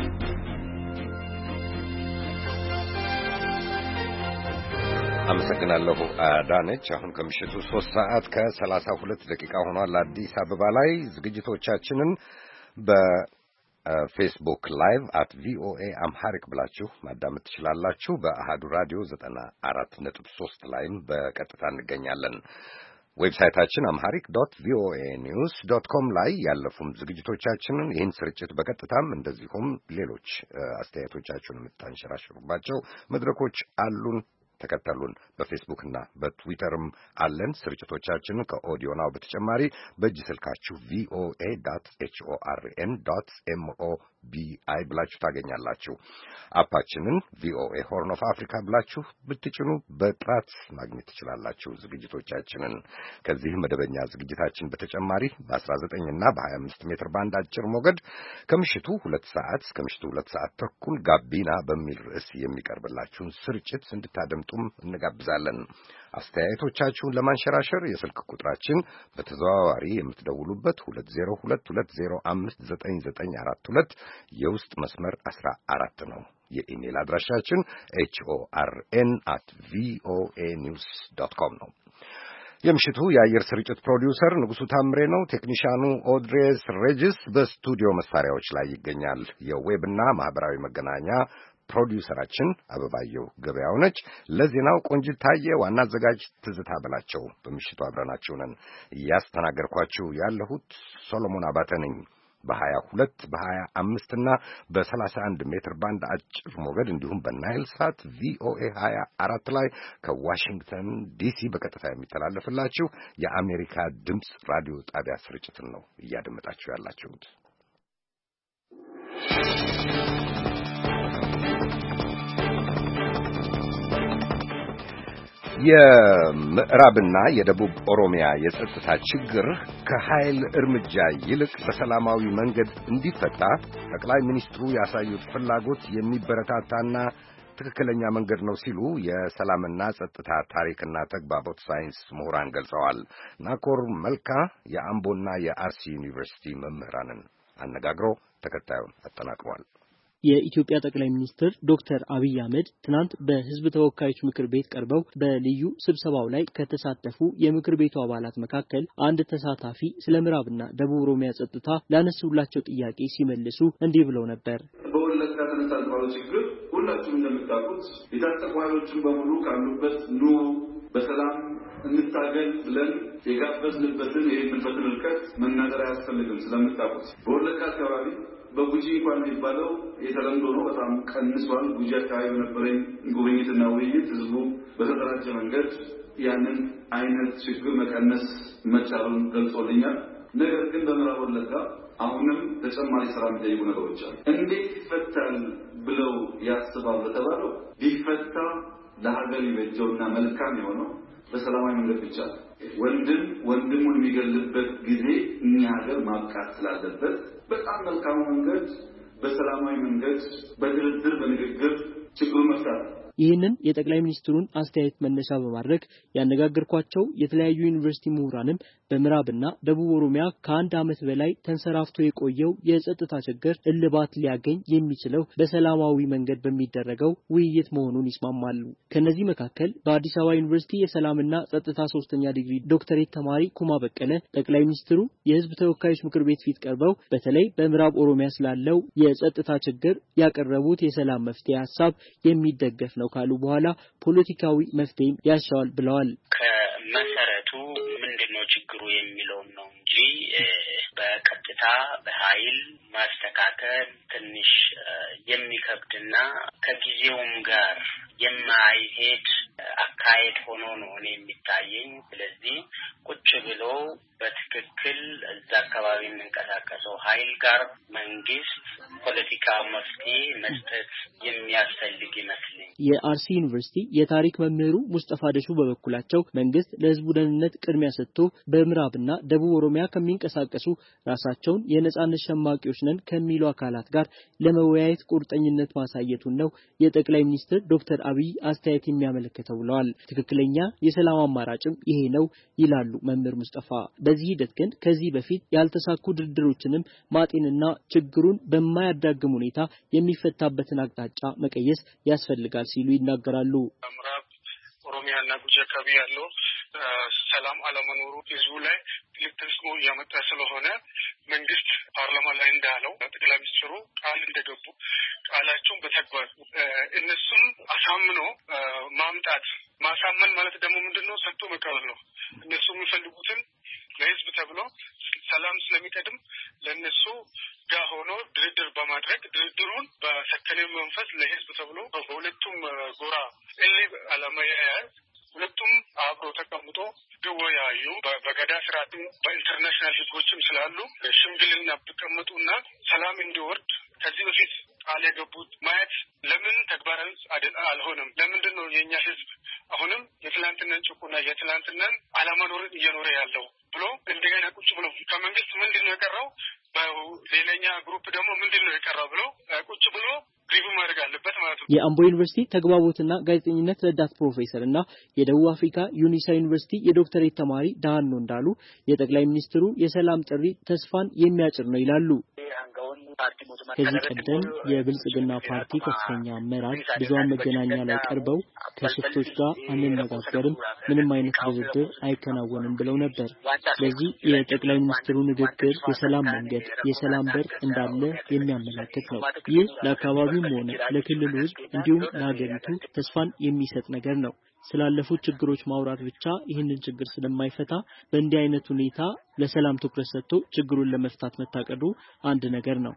አመሰግናለሁ አዳነች። አሁን ከምሽቱ ሶስት ሰዓት ከሰላሳ ሁለት ደቂቃ ሆኗል። አዲስ አበባ ላይ ዝግጅቶቻችንን በ ፌስቡክ ላይቭ አት ቪኦኤ አምሃሪክ ብላችሁ ማዳመጥ ትችላላችሁ። በአሃዱ ራዲዮ ዘጠና አራት ነጥብ ሶስት ላይም በቀጥታ እንገኛለን። ዌብሳይታችን አምሃሪክ ዶት ቪኦኤ ኒውስ ዶት ኮም ላይ ያለፉም ዝግጅቶቻችንን ይህን ስርጭት በቀጥታም እንደዚሁም ሌሎች አስተያየቶቻችሁን የምታንሸራሽሩባቸው መድረኮች አሉን። ተከተሉን። በፌስቡክና በትዊተርም አለን። ስርጭቶቻችንን ከኦዲዮ ናው በተጨማሪ በእጅ ስልካችሁ ቪኦኤ ዶት ኤች ኦ አር ኤን ዶት ኤም ኦ ቢ አይ ብላችሁ ታገኛላችሁ። አፓችንን ቪኦኤ ሆርን ኦፍ አፍሪካ ብላችሁ ብትጭኑ በጥራት ማግኘት ትችላላችሁ ዝግጅቶቻችንን። ከዚህ መደበኛ ዝግጅታችን በተጨማሪ በአስራ ዘጠኝ እና በሀያ አምስት ሜትር ባንድ አጭር ሞገድ ከምሽቱ ሁለት ሰዓት እስከ ምሽቱ ሁለት ሰዓት ተኩል ጋቢና በሚል ርዕስ የሚቀርብላችሁን ስርጭት እንድታደምጡም እንጋብዛለን። አስተያየቶቻችሁን ለማንሸራሸር የስልክ ቁጥራችን በተዘዋዋሪ የምትደውሉበት ሁለት ዜሮ ሁለት ሁለት ዜሮ አምስት ዘጠኝ ዘጠኝ አራት ሁለት የውስጥ መስመር አስራ አራት ነው። የኢሜል አድራሻችን ኤች ኦ አር ኤን አት ቪኦኤ ኒውስ ዶት ኮም ነው። የምሽቱ የአየር ስርጭት ፕሮዲውሰር ንጉሱ ታምሬ ነው። ቴክኒሻኑ ኦድሬስ ሬጅስ በስቱዲዮ መሳሪያዎች ላይ ይገኛል። የዌብና ማህበራዊ መገናኛ ፕሮዲውሰራችን አበባየው ገበያው ነች። ለዜናው ቆንጂት ታየ፣ ዋና አዘጋጅ ትዝታ በላቸው። በምሽቱ አብረናችሁ ነን። እያስተናገርኳችሁ ያለሁት ሶሎሞን አባተ ነኝ። በሀያ ሁለት በሀያ አምስት እና በሰላሳ አንድ ሜትር ባንድ አጭር ሞገድ እንዲሁም በናይል ሳት ቪኦኤ ሀያ አራት ላይ ከዋሽንግተን ዲሲ በቀጥታ የሚተላለፍላችሁ የአሜሪካ ድምፅ ራዲዮ ጣቢያ ስርጭትን ነው እያደመጣችሁ ያላችሁት። የምዕራብና የደቡብ ኦሮሚያ የጸጥታ ችግር ከኃይል እርምጃ ይልቅ በሰላማዊ መንገድ እንዲፈታ ጠቅላይ ሚኒስትሩ ያሳዩት ፍላጎት የሚበረታታና ትክክለኛ መንገድ ነው ሲሉ የሰላምና ጸጥታ ታሪክና ተግባቦት ሳይንስ ምሁራን ገልጸዋል። ናኮር መልካ የአምቦና የአርሲ ዩኒቨርሲቲ መምህራንን አነጋግሮ ተከታዩን አጠናቅሯል። የኢትዮጵያ ጠቅላይ ሚኒስትር ዶክተር አብይ አህመድ ትናንት በሕዝብ ተወካዮች ምክር ቤት ቀርበው በልዩ ስብሰባው ላይ ከተሳተፉ የምክር ቤቱ አባላት መካከል አንድ ተሳታፊ ስለ ምዕራብና ደቡብ ኦሮሚያ ጸጥታ ላነሱላቸው ጥያቄ ሲመልሱ እንዲህ ብለው ነበር። በወለጋ ተነሳው ችግር ሁላችሁም እንደምታውቁት የታጠቁ ኃይሎችን በሙሉ ካሉበት ኑ በሰላም እንታገል ብለን የጋበዝንበትን የሄድንበትን ርቀት መናገር አያስፈልግም። ስለምታውቁት በወለጋ አካባቢ በጉጂ እንኳን የሚባለው የተለምዶ ነው፣ በጣም ቀንሷል። ጉጂ አካባቢ በነበረኝ ጉብኝትና ውይይት ህዝቡ በተደራጀ መንገድ ያንን አይነት ችግር መቀነስ መቻሉን ገልጾልኛል። ነገር ግን በምዕራብ ወለጋ አሁንም ተጨማሪ ስራ የሚጠይቁ ነገሮች አሉ። እንዴት ይፈታል ብለው ያስባሉ ለተባለው ቢፈታ ለሀገር ይበጀውና መልካም የሆነው በሰላማዊ መንገድ ብቻ ነው። ወንድም ወንድሙን የሚገልበት ጊዜ እኛ ሀገር ማብቃት ስላለበት በጣም መልካም መንገድ በሰላማዊ መንገድ በድርድር በንግግር ችግሩን መፍታት። ይህንን የጠቅላይ ሚኒስትሩን አስተያየት መነሻ በማድረግ ያነጋገርኳቸው የተለያዩ ዩኒቨርሲቲ ምሁራንም በምዕራብና ደቡብ ኦሮሚያ ከአንድ ዓመት በላይ ተንሰራፍቶ የቆየው የጸጥታ ችግር እልባት ሊያገኝ የሚችለው በሰላማዊ መንገድ በሚደረገው ውይይት መሆኑን ይስማማሉ። ከነዚህ መካከል በአዲስ አበባ ዩኒቨርሲቲ የሰላምና ጸጥታ ሶስተኛ ዲግሪ ዶክተሬት ተማሪ ኩማ በቀለ ጠቅላይ ሚኒስትሩ የሕዝብ ተወካዮች ምክር ቤት ፊት ቀርበው በተለይ በምዕራብ ኦሮሚያ ስላለው የጸጥታ ችግር ያቀረቡት የሰላም መፍትሄ ሐሳብ የሚደገፍ ነው ካሉ በኋላ ፖለቲካዊ መፍትሄም ያሻዋል ብለዋል። ከመሰረቱ ምንድነው ችግሩ የሚለው ነው እንጂ በቀጥታ በኃይል ማስተካከል ትንሽ የሚከብድና ከጊዜውም ጋር የማይሄድ አካሄድ ሆኖ ነው እኔ የሚታየኝ። ስለዚህ ቁጭ ብሎ በትክክል እዛ አካባቢ የሚንቀሳቀሰው ኃይል ጋር መንግስት ፖለቲካ መፍትሄ መስጠት የሚያስፈልግ ይመስለኝ። የአርሲ ዩኒቨርሲቲ የታሪክ መምህሩ ሙስጠፋ ደሹ በበኩላቸው መንግስት ለህዝቡ ደህንነት ቅድሚያ ሰጥቶ በምዕራብና ደቡብ ኦሮሚያ ከሚንቀሳቀሱ ራሳቸውን የነጻነት ሸማቂዎች ነን ከሚሉ አካላት ጋር ለመወያየት ቁርጠኝነት ማሳየቱን ነው የጠቅላይ ሚኒስትር ዶክተር አብይ አስተያየት የሚያመለክተው ብለዋል። ትክክለኛ የሰላም አማራጭም ይሄ ነው ይላሉ መምህር ሙስጠፋ። በዚህ ሂደት ግን ከዚህ በፊት ያልተሳኩ ድርድሮችንም ማጤንና ችግሩን በማያዳግም ሁኔታ የሚፈታበትን አቅጣጫ መቀየስ ያስፈልጋል ሲሉ ይናገራሉ። ምዕራብ ኦሮሚያና ጉጂ አካባቢ ያለው ሰላም አለመኖሩ ህዝቡ ላይ ትልቅ ተጽዕኖ እያመጣ ስለሆነ መንግስት ፓርላማ ላይ እንዳለው ጠቅላይ ሚኒስትሩ ቃል እንደገቡ ቃላቸውን በተግባር እነሱም አሳምኖ ማምጣት ማሳመን ማለት ደግሞ ምንድነው? ሰጥቶ መቀበል ነው። እነሱ የሚፈልጉትን ለህዝብ ተብሎ ሰላም ስለሚቀድም ለነሱ ጋር ሆኖ ድርድር በማድረግ ድርድሩን በሰከነ መንፈስ ለህዝብ ተብሎ በሁለቱም ጎራ እልህ አለመያያዝ ሁለቱም አብሮ ተቀምጦ ይወያዩ። በገዳ ስርዓትም በኢንተርናሽናል ህጎችም ስላሉ ሽምግልና ተቀምጡና ሰላም እንዲወርድ ከዚህ በፊት ቃል የገቡት ማየት ለምን ተግባራዊ አልሆነም? ለምንድን ነው የኛ ህዝብ አሁንም የትላንትናን ጭቁና የትላንትናን አለመኖርን እየኖረ ያለው ብሎ እንደገና ቁጭ ብሎ ከመንግስት ምንድን ነው የቀረው፣ በሌላኛ ግሩፕ ደግሞ ምንድን ነው የቀረው ብሎ ቁጭ ብሎ ሪቪው ማድረግ አለበት ማለት ነው። የአምቦ ዩኒቨርሲቲ ተግባቦትና ጋዜጠኝነት ረዳት ፕሮፌሰር እና የደቡብ አፍሪካ ዩኒሳ ዩኒቨርሲቲ የዶክተሬት ተማሪ ዳሃኖ እንዳሉ የጠቅላይ ሚኒስትሩ የሰላም ጥሪ ተስፋን የሚያጭር ነው ይላሉ። ከዚህ ቀደም የብልጽግና ፓርቲ ከፍተኛ አመራር ብዙሃን መገናኛ ላይ ቀርበው ከሽፍቶች ጋር አንነጋገርም፣ ምንም አይነት ድርድር አይከናወንም ብለው ነበር። ስለዚህ የጠቅላይ ሚኒስትሩ ንግግር የሰላም መንገድ የሰላም በር እንዳለ የሚያመላክት ነው። ይህ ለአካባቢውም ሆነ ለክልሉ ሕዝብ እንዲሁም ለሀገሪቱ ተስፋን የሚሰጥ ነገር ነው። ስላለፉት ችግሮች ማውራት ብቻ ይህንን ችግር ስለማይፈታ በእንዲህ አይነት ሁኔታ ለሰላም ትኩረት ሰጥቶ ችግሩን ለመፍታት መታቀዱ አንድ ነገር ነው።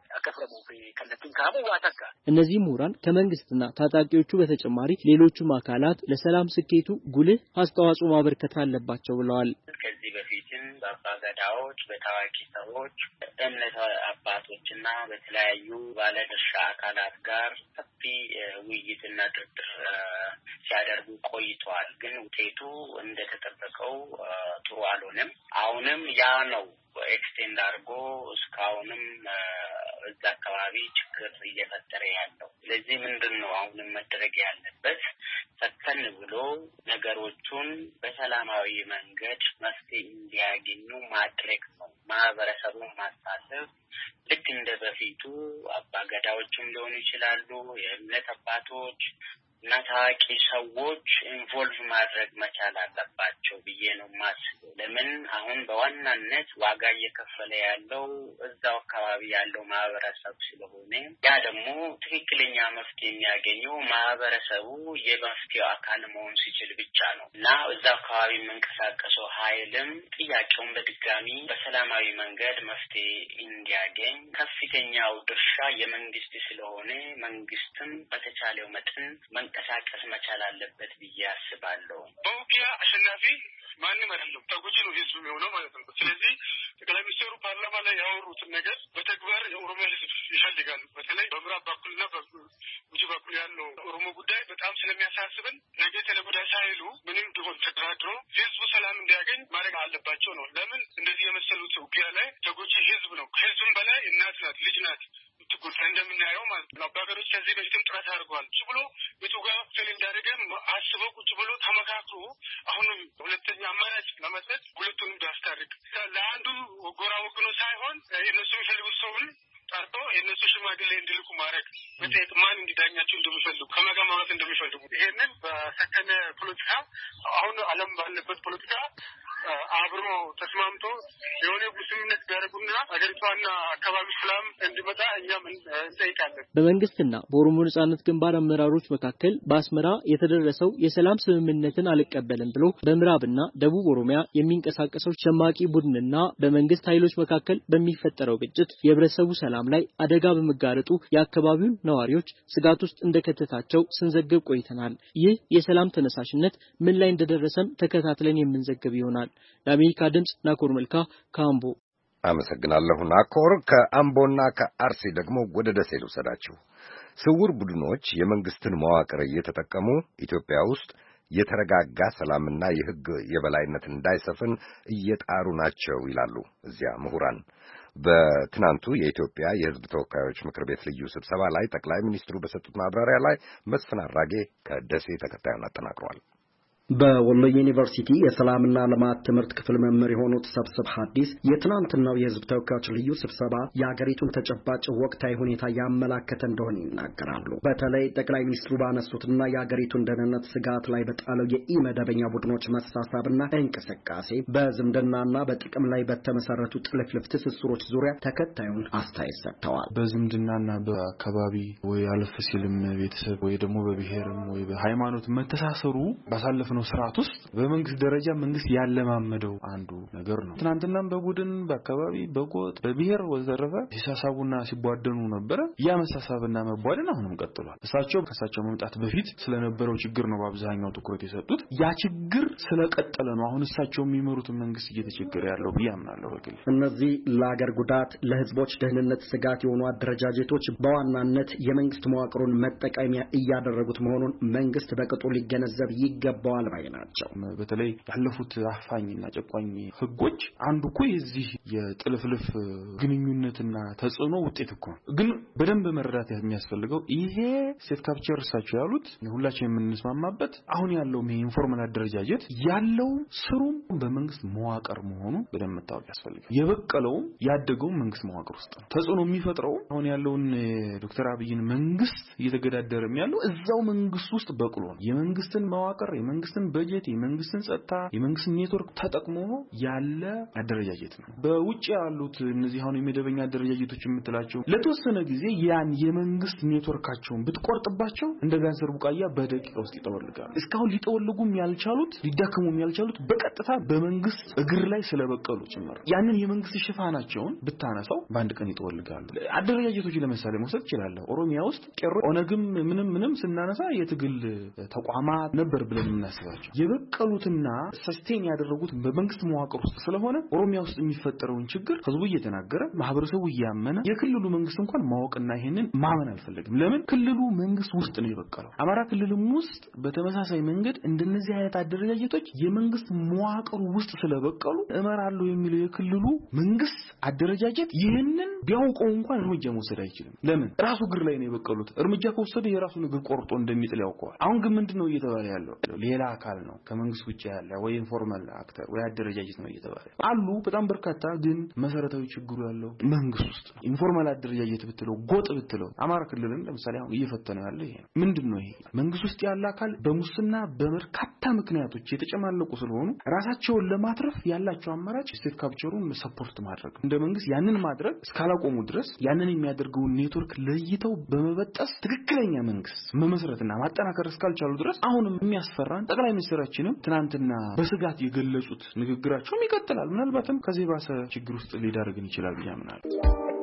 እነዚህ ምሁራን ከመንግስትና ታጣቂዎቹ በተጨማሪ ሌሎቹም አካላት ለሰላም ስኬቱ ጉልህ አስተዋጽኦ ማበርከት አለባቸው ብለዋል። ከዚህ በፊትም በአባገዳዎች በታዋቂ ሰዎች እምነት አባቶችና በተለያዩ ባለድርሻ አካላት ጋር ሰፊ ውይይትና ድርድር ሲያደርጉ ቆይተዋል። ግን ውጤቱ እንደተጠበቀው ጥሩ አልሆነም። አሁንም ያ ነው ኤክስቴንድ አድርጎ እስካሁንም እዛ አካባቢ ችግር እየፈጠረ ያለው። ስለዚህ ምንድነው አሁን መደረግ ያለበት? ፈተን ብሎ ነገሮቹን በሰላማዊ መንገድ መፍትሄ እንዲያገኙ ማድረግ ነው። ማህበረሰቡን ማሳተፍ ልክ እንደ በፊቱ አባገዳዎችም ሊሆኑ ይችላሉ፣ የእምነት አባቶች እና ታዋቂ ሰዎች ኢንቮልቭ ማድረግ መቻል አለባቸው ብዬ ነው የማስበው። ለምን አሁን በዋናነት ዋጋ እየከፈለ ያለው እዛው አካባቢ ያለው ማህበረሰብ ስለሆነ ያ ደግሞ ትክክለኛ መፍትሄ የሚያገኘው ማህበረሰቡ የመፍትሄው አካል መሆን ሲችል ብቻ ነው እና እዛው አካባቢ የምንቀሳቀሰው ኃይልም ጥያቄውን በድጋሚ በሰላማዊ መንገድ መፍትሄ እንዲያገኝ ከፍተኛው ድርሻ የመንግስት ስለሆነ መንግስትም በተቻለው መጠን መንቀሳቀስ መቻል አለበት ብዬ አስባለሁ። በውጊያ አሸናፊ ማንም አይደለም፣ ተጎጂ ነው ህዝቡ የሚሆነው ማለት ነው። ስለዚህ ጠቅላይ ሚኒስትሩ ፓርላማ ላይ ያወሩትን ነገር በተግባር የኦሮሚያ ህዝብ ይፈልጋሉ። በተለይ በምዕራብ በኩልና በጉጂ በኩል ያለው ኦሮሞ ጉዳይ በጣም ስለሚያሳስብን ነገ ተለጉዳ ሳይሉ ምንም ቢሆን ተደራድሮ ህዝቡ ሰላም እንዲያገኝ ማድረግ አለባቸው ነው። ለምን እንደዚህ የመሰሉት ውጊያ ላይ ተጎጂ ህዝብ ነው። ከህዝብም በላይ እናት ናት፣ ልጅ ናት ትጉት እንደምናየው ማለት ነው። አባገሮች ከዚህ በፊትም ጥረት አድርገዋል። ቁጭ ብሎ የቱጋ ፌል እንዳደረገም አስበው ቁጭ ብሎ ተመካክሮ አሁንም ሁለተኛ አማራጭ ለመስጠት ሁለቱንም ዳስታርቅ ለአንዱ ጎራ ወግኖ ሳይሆን የነሱ የሚፈልጉት ሰውን ጠርቶ የነሱ ሽማግሌ እንዲልኩ ማድረግ መጠየቅ፣ ማን እንዲዳኛቸው እንደሚፈልጉ ከመጋማማት እንደሚፈልጉ ይሄንን በሰከነ ፖለቲካ አሁን ዓለም ባለበት ፖለቲካ አብሮ ተስማምቶ የሆነ ስምምነት ቢያደርጉና አገሪቷና አካባቢ ሰላም እንዲመጣ እኛም እንጠይቃለን። በመንግስትና በኦሮሞ ነጻነት ግንባር አመራሮች መካከል በአስመራ የተደረሰው የሰላም ስምምነትን አልቀበልም ብሎ በምዕራብና ደቡብ ኦሮሚያ የሚንቀሳቀሰው ሸማቂ ቡድንና በመንግስት ኃይሎች መካከል በሚፈጠረው ግጭት የህብረተሰቡ ሰላም ላይ አደጋ በመጋረጡ የአካባቢውን ነዋሪዎች ስጋት ውስጥ እንደከተታቸው ስንዘግብ ቆይተናል። ይህ የሰላም ተነሳሽነት ምን ላይ እንደደረሰም ተከታትለን የምንዘግብ ይሆናል። ለአሜሪካ ድምጽ ናኮር መልካ ከአምቦ አመሰግናለሁ። ናኮር ከአምቦና ከአርሲ ደግሞ ወደ ደሴ ልውሰዳችሁ። ስውር ቡድኖች የመንግስትን መዋቅር እየተጠቀሙ ኢትዮጵያ ውስጥ የተረጋጋ ሰላምና የህግ የበላይነት እንዳይሰፍን እየጣሩ ናቸው ይላሉ እዚያ ምሁራን። በትናንቱ የኢትዮጵያ የህዝብ ተወካዮች ምክር ቤት ልዩ ስብሰባ ላይ ጠቅላይ ሚኒስትሩ በሰጡት ማብራሪያ ላይ መስፍን አራጌ ከደሴ ተከታዩን አጠናቅሯል። በወሎ ዩኒቨርሲቲ የሰላምና ልማት ትምህርት ክፍል መምህር የሆኑት ሰብስብ ሐዲስ የትናንትናው የህዝብ ተወካዮች ልዩ ስብሰባ የሀገሪቱን ተጨባጭ ወቅታዊ ሁኔታ ያመላከተ እንደሆነ ይናገራሉ። በተለይ ጠቅላይ ሚኒስትሩ ባነሱትና የሀገሪቱን ደህንነት ስጋት ላይ በጣለው የኢመደበኛ ቡድኖች መሳሳብና እንቅስቃሴ በዝምድናና በጥቅም ላይ በተመሰረቱ ጥልፍልፍ ትስስሮች ዙሪያ ተከታዩን አስተያየት ሰጥተዋል። በዝምድናና በአካባቢ ወይ አለፍ ሲልም ቤተሰብ ወይ ደግሞ በብሔርም ወይ በሃይማኖት መተሳሰሩ ባሳለፈ ነው ስርዓት ውስጥ በመንግስት ደረጃ መንግስት ያለማመደው አንዱ ነገር ነው። ትናንትናም በቡድን በአካባቢ በጎጥ በብሔር ወዘረፈ ሲሳሳቡና ሲቧደኑ ነበር። ያ መሳሳብና መቧደን አሁንም ቀጥሏል። እሳቸው ከሳቸው መምጣት በፊት ስለነበረው ችግር ነው በአብዛኛው ትኩረት የሰጡት። ያ ችግር ስለቀጠለ ነው አሁን እሳቸው የሚመሩት መንግስት እየተቸገረ ያለው ብዬ አምናለሁ። በግል እነዚህ ለሀገር ጉዳት ለህዝቦች ደህንነት ስጋት የሆኑ አደረጃጀቶች በዋናነት የመንግስት መዋቅሩን መጠቀሚያ እያደረጉት መሆኑን መንግስት በቅጡ ሊገነዘብ ይገባዋል ባይ ናቸው። በተለይ ያለፉት አፋኝና ጨቋኝ ህጎች አንዱ እኮ የዚህ የጥልፍልፍ ግንኙነትና ተጽዕኖ ውጤት እኮ ነው። ግን በደንብ መረዳት የሚያስፈልገው ይሄ ሴት ካፕቸር እሳቸው ያሉት ሁላችን የምንስማማበት አሁን ያለው ይሄ ኢንፎርማል አደረጃጀት ያለው ስሩም በመንግስት መዋቅር መሆኑ በደንብ መታወቅ ያስፈልጋል። የበቀለው ያደገው መንግስት መዋቅር ውስጥ ነው። ተጽዕኖ የሚፈጥረው አሁን ያለውን ዶክተር አብይን መንግስት እየተገዳደረ ያለው እዛው መንግስት ውስጥ በቅሎ ነው። የመንግስትን መዋቅር የመንግስትን በጀት የመንግስትን ጸጥታ የመንግስትን ኔትወርክ ተጠቅሞ ያለ አደረጃጀት ነው። በውጭ ያሉት እነዚህ አሁን የመደበኛ አደረጃጀቶች የምትላቸው ለተወሰነ ጊዜ ያን የመንግስት ኔትወርካቸውን ብትቆርጥባቸው እንደ ጋንሰር ቡቃያ በደቂቃ ውስጥ ይጠወልጋሉ። እስካሁን ሊጠወልጉም ያልቻሉት ሊዳከሙም ያልቻሉት በቀጥታ በመንግስት እግር ላይ ስለበቀሉ ጭምር ያንን የመንግስት ሽፋናቸውን ብታነሳው በአንድ ቀን ይጠወልጋሉ። አደረጃጀቶች ለምሳሌ መውሰድ ይችላል። ኦሮሚያ ውስጥ ቄሮ ኦነግም ምንም ምንም ስናነሳ የትግል ተቋማት ነበር ብለን እናስባቸው የበቀሉትና ሰስቴን ያደረጉት በመንግስት መዋቅር ውስጥ ስለሆነ ኦሮሚያ ውስጥ የሚፈጠረውን ችግር ህዝቡ እየተናገረ ማህበረሰቡ እያመነ የክልሉ መንግስት እንኳን ማወቅና ይሄንን ማመን አልፈልግም። ለምን ክልሉ መንግስት ውስጥ ነው የበቀለው። አማራ ክልልም ውስጥ በተመሳሳይ መንገድ እንደነዚህ አይነት አደረጃጀቶች የመንግስት መዋቅር ውስጥ ስለበቀሉ እመራለሁ የሚለው የክልሉ መንግስት አደረጃጀት ይሄንን ቢያውቀው እንኳን እርምጃ መውሰድ አይችልም። ለምን? ራሱ ግር ላይ ነው የበቀሉት። እርምጃ ከወሰደ የራሱን እግር ቆርጦ እንደሚጥል ያውቀዋል። አሁን ግን ምንድነው እየተባለ ያለው? ሌላ አካል ነው ከመንግስት ውጪ ያለ ወይ ኢንፎርማል አክተር ወይ አደረጃጀት ነው እየተባለ አሉ። በጣም በርካታ ግን መሰረታዊ ችግሩ ያለው መንግስት ውስጥ ነው። ኢንፎርማል አደረጃጀት ብትለው ጎጥ ብትለው አማራ ክልልን ለምሳሌ አሁን እየፈተነ ያለው ይሄ ነው። ምንድነው ይሄ? መንግስት ውስጥ ያለ አካል በሙስና በበርካታ ምክንያቶች የተጨማለቁ ስለሆኑ ራሳቸውን ለማትረፍ ያላቸው አማራጭ ስቴት ካፕቸሩን ሰፖርት ማድረግ እንደ መንግስት ያንን ማድረግ እስካላቆሙ ድረስ ያንን የሚያደርገው ኔትወርክ ለይተው በመበጠስ ትክክለኛ መንግስት መመስረትና ማጠናከር እስካልቻሉ ድረስ አሁንም የሚያስፈራን ጠቅላይ ሚኒስትራችንም ትናንትና በስጋት የገለጹት ንግግራቸው ይቀጥላል። ምናልባትም ከዚህ ባሰ ችግር ውስጥ ሊዳርግን ይችላል ብዬ አምናለሁ።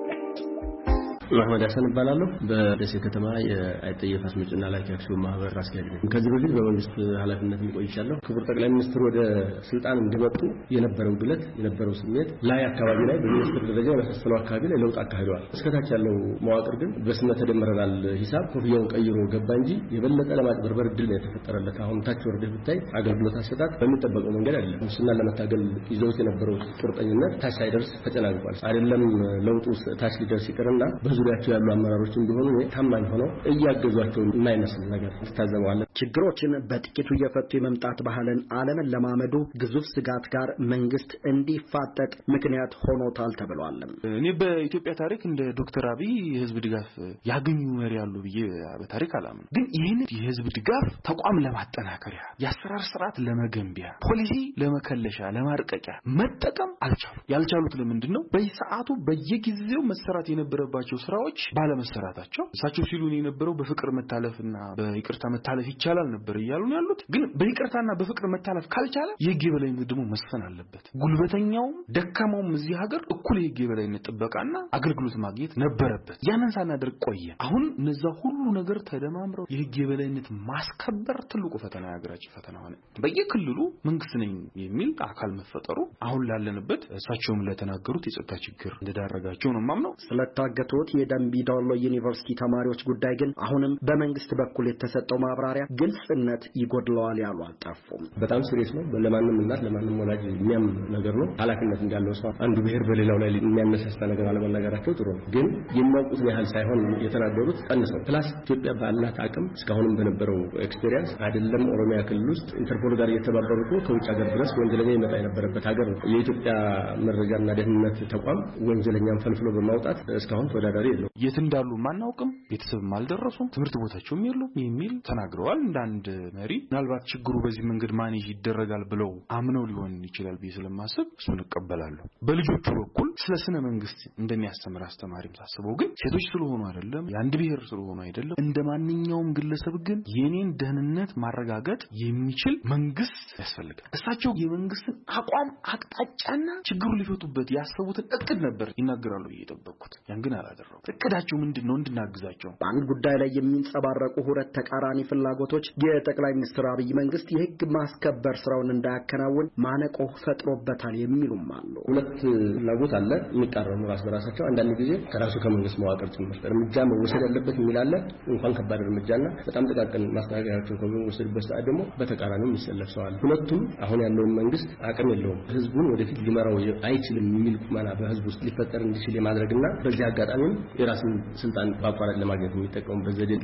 መሐመድ ሐሰን እባላለሁ። በደሴ ከተማ የአይጠየፍ አስመጭና ላኪ አክሲዮን ማህበር አስኪያጅ ነኝ። ከዚህ በፊት በመንግስት ኃላፊነት ቆይቻለሁ። ክቡር ጠቅላይ ሚኒስትሩ ወደ ስልጣን እንዲመጡ የነበረው ግለት የነበረው ስሜት ላይ አካባቢ ላይ በሚኒስትር ደረጃ በተሰፈነው አካባቢ ላይ ለውጥ አካሂደዋል። እስከታች ያለው መዋቅር ግን በስመ ተደመረናል ሂሳብ ኮፍያውን ቀይሮ ገባ እንጂ የበለጠ ለማጭበርበር እድል ነው የተፈጠረለት። አሁን ታች ወርደህ ብታይ አገልግሎት አሰጣጥ በሚጠበቀው መንገድ አይደለም። ሙስናን ለመታገል ይዘውት የነበረው ቁርጠኝነት ታች ሳይደርስ ተጨናግፏል። አይደለም ለውጡ ታች ሊደርስ ይቅርና ዙሪያቸው ያሉ አመራሮች እንደሆኑ ታማኝ ሆነው እያገዟቸው የማይመስል ነገር ተታዘበዋል። ችግሮችን በጥቂቱ እየፈቱ የመምጣት ባህልን ዓለምን ለማመዱ ግዙፍ ስጋት ጋር መንግስት እንዲፋጠጥ ምክንያት ሆኖታል ተብሏል። እኔ በኢትዮጵያ ታሪክ እንደ ዶክተር አብይ የህዝብ ድጋፍ ያገኙ መሪ ያሉ ብዬ በታሪክ አላምንም። ግን ይህን የህዝብ ድጋፍ ተቋም ለማጠናከሪያ የአሰራር ስርዓት ለመገንቢያ ፖሊሲ ለመከለሻ ለማርቀቂያ መጠቀም አልቻሉም። ያልቻሉት ለምንድን ነው? በየሰዓቱ በየጊዜው መሰራት የነበረባቸው ስራዎች ባለመሰራታቸው እሳቸው ሲሉን የነበረው በፍቅር መታለፍና በይቅርታ መታለፍ ይቻላል ነበር እያሉ ነው ያሉት። ግን በይቅርታና በፍቅር መታለፍ ካልቻለ የህግ የበላይነት ደግሞ መስፈን አለበት። ጉልበተኛውም ደካማውም እዚህ ሀገር እኩል የህግ የበላይነት ጥበቃና አገልግሎት ማግኘት ነበረበት። ያንን ሳናደርግ ቆየ። አሁን እነዛ ሁሉ ነገር ተደማምረው የህግ የበላይነት ማስከበር ትልቁ ፈተና ያገራችን ፈተና ሆነ። በየክልሉ መንግስት ነኝ የሚል አካል መፈጠሩ አሁን ላለንበት እሳቸውም ለተናገሩት የጸጥታ ችግር እንደዳረጋቸው ነው ማምነው። ስለታገቱት የደምቢ ዶሎ ዩኒቨርሲቲ ተማሪዎች ጉዳይ ግን አሁንም በመንግስት በኩል የተሰጠው ማብራሪያ ግልጽነት ይጎድለዋል ያሉ አልጠፉም። በጣም ሲሪየስ ነው። ለማንም እናት ለማንም ወላጅ የሚያም ነገር ነው። ኃላፊነት እንዳለው ሰው አንዱ ብሔር በሌላው ላይ የሚያነሳሳ ነገር አለመናገራቸው ጥሩ ነው። ግን የሚያውቁት ያህል ሳይሆን የተናገሩት ቀንሰው ፕላስ ኢትዮጵያ ባላት አቅም እስካሁንም በነበረው ኤክስፒሪየንስ አይደለም ኦሮሚያ ክልል ውስጥ ኢንተርፖል ጋር እየተባበሩት ነው ከውጭ ሀገር ድረስ ወንጀለኛ ይመጣ የነበረበት ሀገር ነው። የኢትዮጵያ መረጃና ደህንነት ተቋም ወንጀለኛን ፈልፍሎ በማውጣት እስካሁን ተወዳዳሪ የለው። የት እንዳሉ ማናውቅም፣ ቤተሰብም አልደረሱም፣ ትምህርት ቦታቸውም የሉም የሚል ተናግረዋል። እንዳንድ መሪ ምናልባት ችግሩ በዚህ መንገድ ማኔጅ ይደረጋል ብለው አምነው ሊሆን ይችላል ብዬ ስለማስብ እሱን እቀበላለሁ። በልጆቹ በኩል ስለ ስነ መንግስት እንደሚያስተምር አስተማሪም ታስበው ግን ሴቶች ስለሆኑ አይደለም የአንድ ብሔር ስለሆኑ አይደለም እንደ ማንኛውም ግለሰብ ግን የኔን ደህንነት ማረጋገጥ የሚችል መንግስት ያስፈልጋል። እሳቸው የመንግስትን አቋም አቅጣጫና ችግሩ ሊፈቱበት ያሰቡትን እቅድ ነበር ይናገራሉ እየጠበቅኩት። ያን ግን አላደረጉም። እቅዳቸው ምንድነው? እንድናግዛቸው በአንድ ጉዳይ ላይ የሚንጸባረቁ ሁለት ተቃራኒ ፍላጎቶች የጠቅላይ ሚኒስትር አብይ መንግስት የህግ ማስከበር ስራውን እንዳያከናውን ማነቆ ፈጥሮበታል የሚሉም አሉ። ሁለት ፍላጎት አለ የሚቃረኑ ራስ በራሳቸው አንዳንድ ጊዜ ከራሱ ከመንግስት መዋቅር ጭምር እርምጃ መወሰድ ያለበት የሚላለ እንኳን ከባድ እርምጃና በጣም ጥቃቅን ማስተካከያዎችን ከሚወሰድበት ሰዓት ደግሞ በተቃራኒው ይሰለፍሰዋል። ሁለቱም አሁን ያለውን መንግስት አቅም የለውም ህዝቡን ወደፊት ሊመራው አይችልም የሚል ቁመና በህዝብ ውስጥ ሊፈጠር እንዲችል የማድረግና በዚህ አጋጣሚ የራስን ስልጣን በአቋራጭ ለማግኘት የሚጠቀሙበት ዘዴ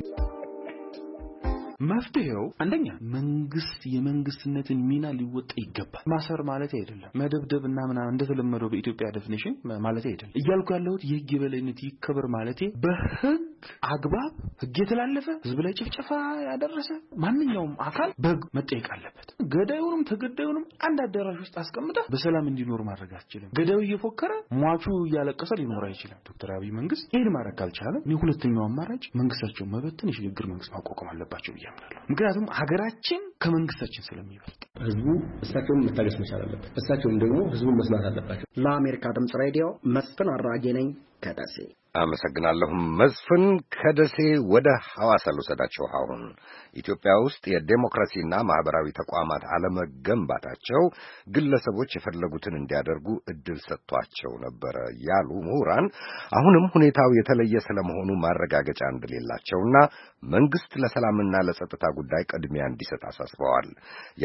መፍትሄው አንደኛ መንግስት የመንግስትነትን ሚና ሊወጣ ይገባል። ማሰር ማለት አይደለም፣ መደብደብና ምናምን እንደተለመደው በኢትዮጵያ ዴፊኒሽን ማለት አይደለም። እያልኩ ያለሁት የህግ የበላይነት ይከበር ማለቴ በህግ አግባብ ህግ የተላለፈ ህዝብ ላይ ጭፍጨፋ ያደረሰ ማንኛውም አካል በህግ መጠየቅ አለበት። ገዳዩንም ተገዳዩንም አንድ አዳራሽ ውስጥ አስቀምጠህ በሰላም እንዲኖር ማድረግ አትችልም። ገዳዩ እየፎከረ ሟቹ እያለቀሰ ሊኖር አይችልም። ዶክተር አብይ መንግስት ይሄን ማድረግ ካልቻለ እኔ ሁለተኛው አማራጭ መንግስታቸውን መበተን የሽግግር መንግስት ማቋቋም አለባቸው ብዬ አምናለሁ። ምክንያቱም ሀገራችን ከመንግስታችን ስለሚበልጥ ህዝቡ እሳቸውን መታገስ መቻል አለበት። እሳቸውም ደግሞ ህዝቡን መስማት አለባቸው። ለአሜሪካ ድምጽ ሬዲዮ መስፍን አራጌ ነኝ ከደሴ። አመሰግናለሁ መስፍን። ከደሴ ወደ ሐዋሳ ልውሰዳችሁ። አሁን ኢትዮጵያ ውስጥ የዴሞክራሲና ማህበራዊ ተቋማት አለመገንባታቸው ግለሰቦች የፈለጉትን እንዲያደርጉ እድል ሰጥቷቸው ነበር ያሉ ምሁራን አሁንም ሁኔታው የተለየ ስለመሆኑ ማረጋገጫ እንደሌላቸውና መንግስት ለሰላምና ለጸጥታ ጉዳይ ቅድሚያ እንዲሰጥ አሳስበዋል። የሐዋሳው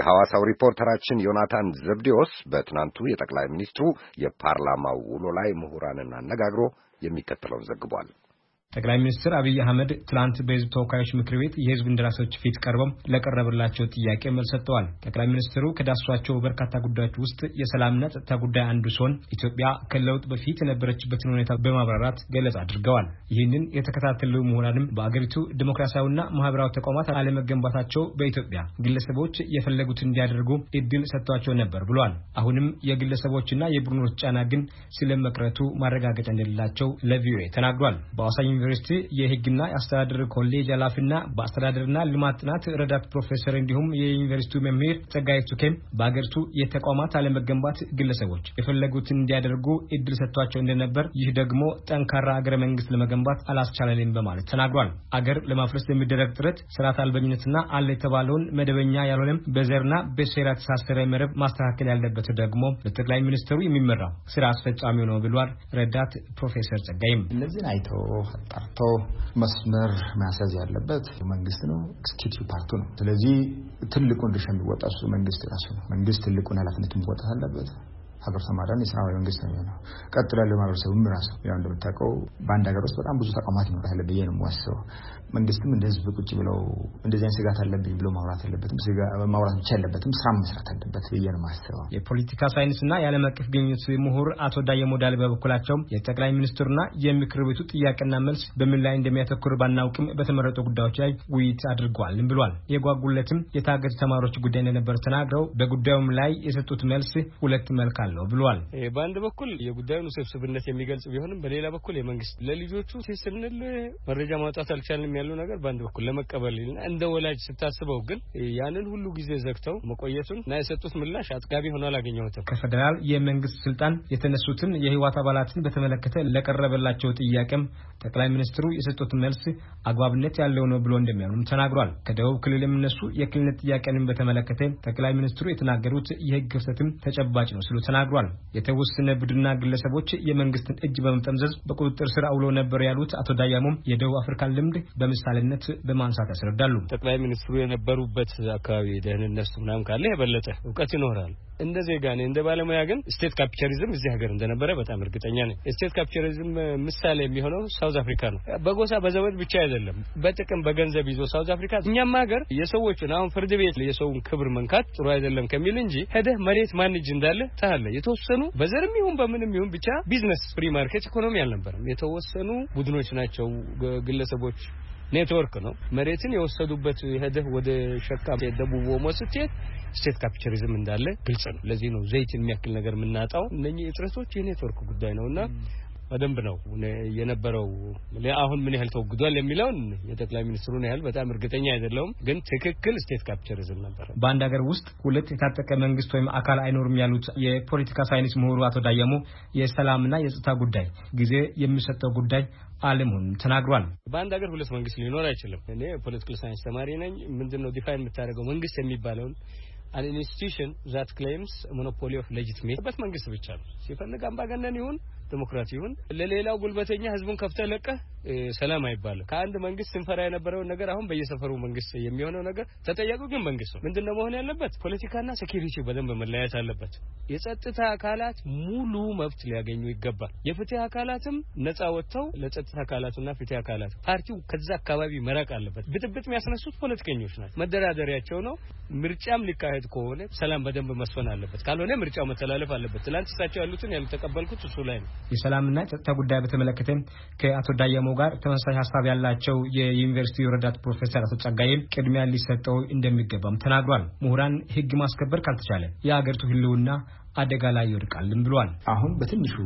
የሐዋሳው ሪፖርተራችን ዮናታን ዘብዴዎስ በትናንቱ የጠቅላይ ሚኒስትሩ የፓርላማው ውሎ ላይ ምሁራንን አነጋግሮ የሚከተለውን ዘግቧል። ጠቅላይ ሚኒስትር አብይ አህመድ ትላንት በሕዝብ ተወካዮች ምክር ቤት የሕዝብ እንደራሴዎች ፊት ቀርበው ለቀረበላቸው ጥያቄ መልስ ሰጥተዋል። ጠቅላይ ሚኒስትሩ ከዳሷቸው በርካታ ጉዳዮች ውስጥ የሰላምና ጸጥታ ጉዳይ አንዱ ሲሆን ኢትዮጵያ ከለውጥ በፊት የነበረችበትን ሁኔታ በማብራራት ገለጻ አድርገዋል። ይህንን የተከታተሉ ምሁራንም በአገሪቱ ዲሞክራሲያዊና ማህበራዊ ተቋማት አለመገንባታቸው በኢትዮጵያ ግለሰቦች የፈለጉትን እንዲያደርጉ እድል ሰጥቷቸው ነበር ብለዋል። አሁንም የግለሰቦችና የቡድኖች ጫና ግን ስለመቅረቱ ማረጋገጫ እንደሌላቸው ለቪኦኤ ተናግሯል። በአዋሳ ዩኒቨርሲቲ የህግና የአስተዳደር ኮሌጅ ኃላፊና በአስተዳደርና ልማት ጥናት ረዳት ፕሮፌሰር እንዲሁም የዩኒቨርሲቲው መምህር ጸጋይ ቱኬም በአገሪቱ የተቋማት አለመገንባት ግለሰቦች የፈለጉትን እንዲያደርጉ እድል ሰጥቷቸው እንደነበር፣ ይህ ደግሞ ጠንካራ አገረ መንግስት ለመገንባት አላስቻለም በማለት ተናግሯል። አገር ለማፍረስ የሚደረግ ጥረት ስርዓት አልበኝነትና አለ የተባለውን መደበኛ ያልሆነም በዘርና በሴራ ተሳሰረ መረብ ማስተካከል ያለበት ደግሞ በጠቅላይ ሚኒስትሩ የሚመራው ስራ አስፈጻሚው ነው ብሏል። ረዳት ፕሮፌሰር ጸጋይም እነዚህን አይቶ ጠርቶ መስመር ማስያዝ ያለበት መንግስት ነው፣ ኤክስኪዩቲቭ ፓርቱ ነው። ስለዚህ ትልቁን ድርሻ የሚወጣው እሱ መንግስት ራሱ ነው። መንግስት ትልቁን ኃላፊነት የሚወጣ አለበት። ሀገር ተማዳን የሰራው መንግስት ነው። ቀጥሎ ያለው ማህበረሰቡም ራሱ ያው እንደምታውቀው በአንድ ሀገር ውስጥ በጣም ብዙ ተቋማት ይኖራል ብዬ ነው የማስበው። መንግስትም እንደ ህዝብ ቁጭ ብለው እንደዚህ አይነት ስጋት አለብኝ ብሎ ማውራት አለበትም። ማውራት ብቻ ያለበትም ስራ መስራት አለበት ብዬ ነው የማስበው። የፖለቲካ ሳይንስና የዓለም አቀፍ ግንኙነት ምሁር አቶ ዳየ ሞዳል በበኩላቸው የጠቅላይ ሚኒስትሩና የምክር ቤቱ ጥያቄና መልስ በምን ላይ እንደሚያተኩር ባናውቅም በተመረጡ ጉዳዮች ላይ ውይይት አድርገዋል ብሏል። የጓጉለትም የታገቱ ተማሪዎች ጉዳይ እንደነበር ተናግረው በጉዳዩም ላይ የሰጡት መልስ ሁለት መልክ አለው ብሏል። በአንድ በኩል የጉዳዩን ውስብስብነት የሚገልጽ ቢሆንም በሌላ በኩል የመንግስት ለልጆቹ ሲስንል መረጃ ማውጣት አልቻልንም ያለው ነገር በአንድ በኩል ለመቀበልና እንደ ወላጅ ስታስበው ግን ያንን ሁሉ ጊዜ ዘግተው መቆየቱን እና የሰጡት ምላሽ አጥጋቢ ሆኖ አላገኘሁትም። ከፌደራል የመንግስት ስልጣን የተነሱትን የህወሓት አባላትን በተመለከተ ለቀረበላቸው ጥያቄም ጠቅላይ ሚኒስትሩ የሰጡት መልስ አግባብነት ያለው ነው ብሎ እንደሚያምኑም ተናግሯል። ከደቡብ ክልል የሚነሱ የክልልነት ጥያቄንን በተመለከተ ጠቅላይ ሚኒስትሩ የተናገሩት የህግ ክፍተትም ተጨባጭ ነው ሲሉ ተናግሯል። የተወሰነ ቡድንና ግለሰቦች የመንግስትን እጅ በመጠምዘዝ በቁጥጥር ስር አውለው ነበር ያሉት አቶ ዳያሞም የደቡብ አፍሪካን ልምድ በምሳሌነት በማንሳት ያስረዳሉ። ጠቅላይ ሚኒስትሩ የነበሩበት አካባቢ ደህንነት ምናምን ካለ የበለጠ እውቀት ይኖራል። እንደ ዜጋ ነኝ እንደ ባለሙያ ግን ስቴት ካፒታሊዝም እዚህ ሀገር እንደነበረ በጣም እርግጠኛ ነኝ። ስቴት ካፒታሊዝም ምሳሌ የሚሆነው ሳውዝ አፍሪካ ነው። በጎሳ በዘመድ ብቻ አይደለም፣ በጥቅም በገንዘብ ይዞ ሳውዝ አፍሪካ እኛም ሀገር የሰዎችን አሁን ፍርድ ቤት የሰውን ክብር መንካት ጥሩ አይደለም ከሚል እንጂ ሄደህ መሬት ማን እጅ እንዳለ ታለ የተወሰኑ በዘርም ይሁን በምንም ይሁን ብቻ ቢዝነስ ፍሪ ማርኬት ኢኮኖሚ አልነበረም። የተወሰኑ ቡድኖች ናቸው፣ ግለሰቦች ኔትወርክ ነው መሬትን የወሰዱበት። ሄደህ ወደ ሸካ ደቡብ ኦሞ ስትሄድ ስቴት ካፒታሊዝም እንዳለ ግልጽ ነው። ለዚህ ነው ዘይት የሚያክል ነገር የምናጣው። እነኚህ እጥረቶች የኔትወርክ ጉዳይ ነውና በደንብ ነው የነበረው። አሁን ምን ያህል ተወግዷል የሚለውን የጠቅላይ ሚኒስትሩን ያህል በጣም እርግጠኛ አይደለሁም፣ ግን ትክክል ስቴት ካፒታሊዝም ነበር። በአንድ ሀገር ውስጥ ሁለት የታጠቀ መንግስት ወይም አካል አይኖርም ያሉት የፖለቲካ ሳይንስ ምሁሩ አቶ ዳያሞ የሰላምና የጸጥታ ጉዳይ ጊዜ የሚሰጠው ጉዳይ አለመሆኑን ተናግሯል። በአንድ ሀገር ሁለት መንግስት ሊኖር አይችልም። እኔ ፖለቲካል ሳይንስ ተማሪ ነኝ። ምንድነው ዲፋይን የምታደርገው መንግስት የሚባለውን an institution that claims monopoly of legitimacy በት መንግስት ብቻ ነው። ሲፈልግ አምባገነን ይሁን ዲሞክራሲ ይሁን ለሌላው ጉልበተኛ ህዝቡን ከፍተለቀ ሰላም አይባልም። ከአንድ መንግስት ስንፈራ የነበረው ነገር አሁን በየሰፈሩ መንግስት የሚሆነው ነገር ተጠያቂው ግን መንግስት ነው። ምንድነው መሆን ያለበት? ፖለቲካና ሴኩሪቲ በደንብ መለያየት አለበት። የጸጥታ አካላት ሙሉ መብት ሊያገኙ ይገባል። የፍትህ አካላትም ነፃ ወጥተው ለጸጥታ አካላቱና ፍትህ አካላቱ ፓርቲው ከዛ አካባቢ መራቅ አለበት። ብጥብጥ የሚያስነሱት ፖለቲከኞች ናቸው። መደራደሪያቸው ነው። ምርጫም ሊካሄድ ከሆነ ሰላም በደንብ መስፈን አለበት። ካልሆነ ምርጫው መተላለፍ አለበት። ትላንት እሳቸው ያሉትን ያልተቀበልኩት እሱ ላይ ነው። የሰላምና ጸጥታ ጉዳይ በተመለከተ ከአቶ ዳያሞ ጋር ተመሳሳይ ሀሳብ ያላቸው የዩኒቨርሲቲው ረዳት ፕሮፌሰር አቶ ጸጋይም ቅድሚያ ሊሰጠው እንደሚገባም ተናግሯል። ምሁራን ህግ ማስከበር ካልተቻለ የሀገሪቱ ህልውና አደጋ ላይ ይወድቃልም ብሏል። አሁን በትንሹ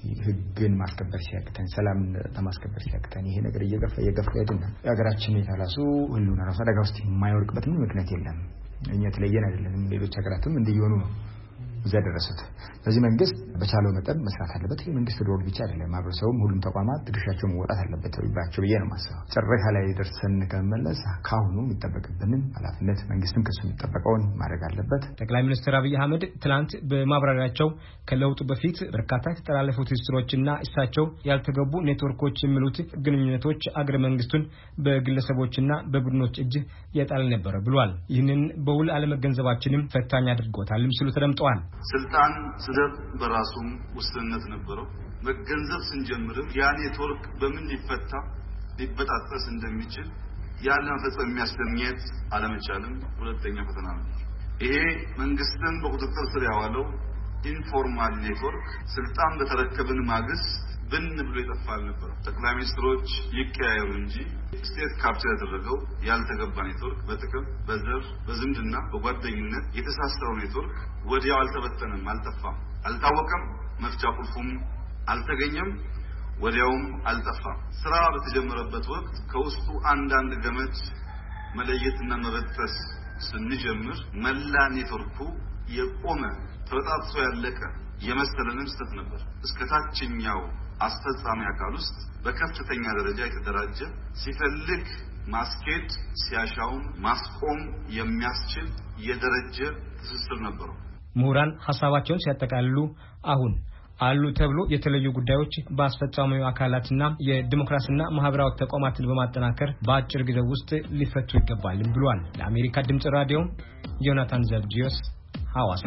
ህግን ማስከበር ሲያቅተን፣ ሰላም ማስከበር ሲያቅተን ይሄ ነገር እየገፋ እየገፋ ሄድና የሀገራችን የታላሱ ህልውና ራሱ አደጋ ውስጥ የማይወድቅበት ምክንያት የለም። እኛ ተለየን አይደለም፣ ሌሎች ሀገራትም እንደየሆኑ ነው። እዛ ደረሱት። ስለዚህ መንግስት በቻለው መጠን መስራት አለበት። ይሄ መንግስት ሮል ብቻ አይደለም፣ ማህበረሰቡም ሁሉም ተቋማት ድርሻቸውን መወጣት አለበት ተብሏቸው ብዬ ነው የማስበው። ጨረሻ ላይ ደርሰን ከመለስ ካሁኑ የሚጠበቅብንን ኃላፊነት መንግስትም ከሱ የሚጠበቀውን ማድረግ አለበት። ጠቅላይ ሚኒስትር አብይ አህመድ ትላንት በማብራሪያቸው ከለውጡ በፊት በርካታ የተጠላለፉ ትስስሮችና እሳቸው ያልተገቡ ኔትወርኮች የሚሉት ግንኙነቶች አገረ መንግስቱን በግለሰቦችና በቡድኖች እጅ የጣለ ነበር ብሏል። ይህንን በውል አለመገንዘባችንም ፈታኝ አድርጎታል ሲሉ ተደምጠዋል። ስልጣን ስደት በራሱም ውስንነት ነበረው። መገንዘብ ስንጀምር ያ ኔትወርክ በምን ሊፈታ ሊበጣጠስ እንደሚችል ያን መፈጸም የሚያስደምየት አለመቻልም ሁለተኛ ፈተና ነው። ይሄ መንግስትን በቁጥጥር ስር ያዋለው ኢንፎርማል ኔትወርክ ስልጣን በተረከብን ማግስት ብን ብሎ ይጠፋል ነበር። ጠቅላይ ሚኒስትሮች ይቀያየሩ እንጂ ስቴት ካፕቸር ያደረገው ያልተገባ ኔትወርክ በጥቅም በዘር በዝምድና በጓደኝነት የተሳሰረው ኔትወርክ ወዲያው አልተበተነም፣ አልጠፋም፣ አልታወቀም፣ መፍቻ ቁልፉም አልተገኘም፣ ወዲያውም አልጠፋም። ስራ በተጀመረበት ወቅት ከውስጡ አንዳንድ ገመድ መለየትና መበጠስ ስንጀምር መላ ኔትወርኩ የቆመ ተበጣጥሶ ያለቀ የመሰለንም ስህተት ነበር። እስከታችኛው አስፈጻሚ አካል ውስጥ በከፍተኛ ደረጃ የተደራጀ ሲፈልግ ማስኬድ ሲያሻውም ማስቆም የሚያስችል የደረጀ ትስስር ነበረው። ምሁራን ሐሳባቸውን ሲያጠቃልሉ አሁን አሉ ተብሎ የተለዩ ጉዳዮች በአስፈጻሚው አካላትና የዲሞክራሲና ማህበራዊ ተቋማትን በማጠናከር በአጭር ጊዜ ውስጥ ሊፈቱ ይገባል ብሏል። ለአሜሪካ ድምጽ ራዲዮ ዮናታን ዘብጂዮስ ሐዋሳ።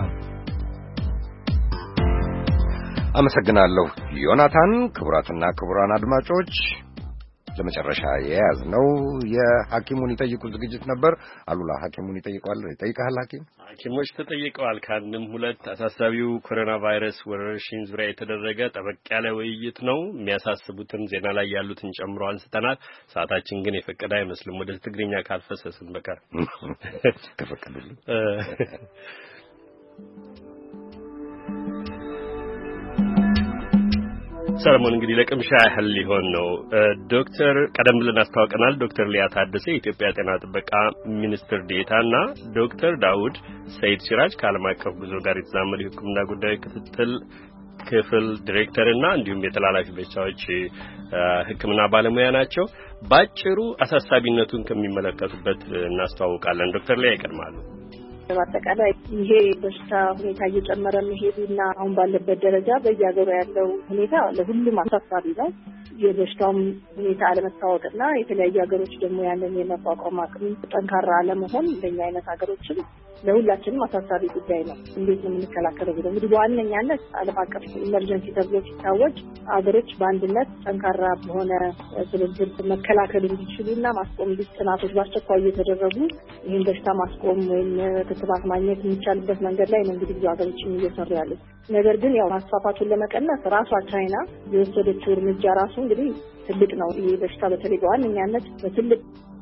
አመሰግናለሁ ዮናታን። ክቡራትና ክቡራን አድማጮች ለመጨረሻ የያዝነው የሐኪሙን ይጠይቁ ዝግጅት ነበር። አሉላ ሐኪሙን ይጠይቃል ይጠይቃል። ሐኪም ሐኪሞች ተጠይቀዋል። ካንንም ሁለት አሳሳቢው ኮሮና ቫይረስ ወረርሽኝ ዙሪያ የተደረገ ጠበቅ ያለ ውይይት ነው። የሚያሳስቡትን ዜና ላይ ያሉትን ጨምሮ አንስተናል። ሰዓታችን ግን የፈቀደ አይመስልም ወደ ትግርኛ ካልፈሰስን በቀር ተፈቀደልኝ። ሰለሞን እንግዲህ ለቅምሻ ያህል ሊሆን ነው። ዶክተር ቀደም ብለን አስተዋውቀናል። ዶክተር ሊያ ታደሰ የኢትዮጵያ ጤና ጥበቃ ሚኒስትር ዴኤታና ዶክተር ዳውድ ሰይድ ሲራጅ ከዓለም አቀፍ ጉዞ ጋር የተዛመዱ የሕክምና ጉዳዮች ክትትል ክፍል ዲሬክተርና እንዲሁም የተላላፊ በሽታዎች ሕክምና ባለሙያ ናቸው። ባጭሩ አሳሳቢነቱን ከሚመለከቱበት እናስተዋውቃለን። ዶክተር ሊያ ይቀድማሉ። በአጠቃላይ ይሄ በሽታ ሁኔታ እየጨመረ መሄዱና አሁን ባለበት ደረጃ በየሀገሩ ያለው ሁኔታ ለሁሉም አሳሳቢ ነው። የበሽታውም ሁኔታ አለመታወቅና የተለያዩ ሀገሮች ደግሞ ያንን የመቋቋም አቅም ጠንካራ አለመሆን እንደኛ አይነት ሀገሮችም ለሁላችንም አሳሳቢ ጉዳይ ነው። እንዴት ነው የምንከላከለው ብለው እንግዲህ በዋነኛነት ዓለም አቀፍ ኢመርጀንሲ ተብሎ ሲታወጅ ሀገሮች በአንድነት ጠንካራ በሆነ ትብብር መከላከል እንዲችሉና ማስቆም እንዲችሉ ጥናቶች በአስቸኳይ እየተደረጉ ይህን በሽታ ማስቆም ወይም ክትባት ማግኘት የሚቻልበት መንገድ ላይ ነው እንግዲህ ብዙ ሀገሮችም እየሰሩ ያሉት። ነገር ግን ያው ማስፋፋቱን ለመቀነስ ራሷ ቻይና የወሰደችው እርምጃ ራሱ እንግዲህ ትልቅ ነው። ይህ በሽታ በተለይ በዋነኛነት በትልቅ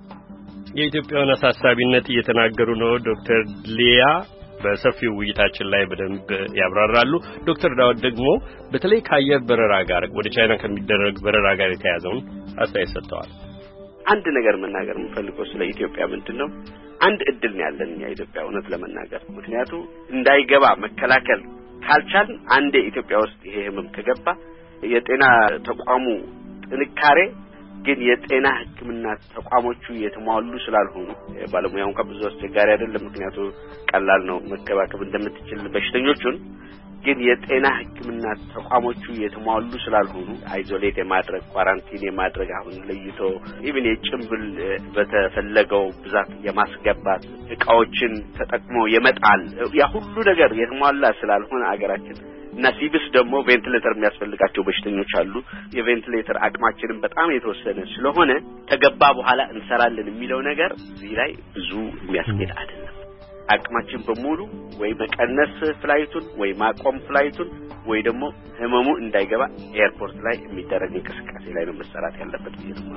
የኢትዮጵያውን አሳሳቢነት እየተናገሩ ነው ዶክተር ሊያ በሰፊው ውይይታችን ላይ በደንብ ያብራራሉ። ዶክተር ዳውድ ደግሞ በተለይ ከአየር በረራ ጋር ወደ ቻይና ከሚደረግ በረራ ጋር የተያዘውን አስተያየት ሰጥተዋል። አንድ ነገር መናገር የምፈልገው ስለ ኢትዮጵያ ምንድነው አንድ እድል ነው ያለን የኢትዮጵያ እውነት ለመናገር ምክንያቱም እንዳይገባ መከላከል ካልቻልን አንዴ ኢትዮጵያ ውስጥ ይሄ ህመም ከገባ የጤና ተቋሙ ጥንካሬ ግን የጤና ሕክምና ተቋሞቹ የተሟሉ ስላልሆኑ ባለሙያውን ከብዙ አስቸጋሪ አይደለም ምክንያቱም ቀላል ነው መከባከብ እንደምትችል በሽተኞቹን ግን የጤና ሕክምና ተቋሞቹ የተሟሉ ስላልሆኑ አይዞሌት የማድረግ ኳራንቲን የማድረግ አሁን ለይቶ ኢቭን የጭምብል በተፈለገው ብዛት የማስገባት እቃዎችን ተጠቅሞ የመጣል ያ ሁሉ ነገር የተሟላ ስላልሆነ አገራችን እና ሲብስ ደግሞ ቬንቲሌተር የሚያስፈልጋቸው በሽተኞች አሉ የቬንቲሌተር አቅማችንን በጣም የተወሰነ ስለሆነ ተገባ በኋላ እንሰራለን የሚለው ነገር እዚህ ላይ ብዙ የሚያስኬድ አይደለም አቅማችን በሙሉ ወይ መቀነስ ፍላይቱን ወይ ማቆም ፍላይቱን ወይ ደግሞ ህመሙ እንዳይገባ ኤርፖርት ላይ የሚደረግ እንቅስቃሴ ላይ ነው መሰራት ያለበት ነው።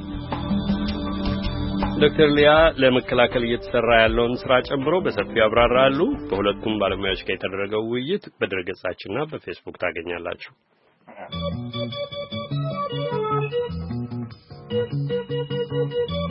ዶክተር ሊያ ለመከላከል እየተሰራ ያለውን ስራ ጨምሮ በሰፊው ያብራራሉ። በሁለቱም ባለሙያዎች ጋር የተደረገው ውይይት በድረገጻችንና በፌስቡክ ታገኛላችሁ።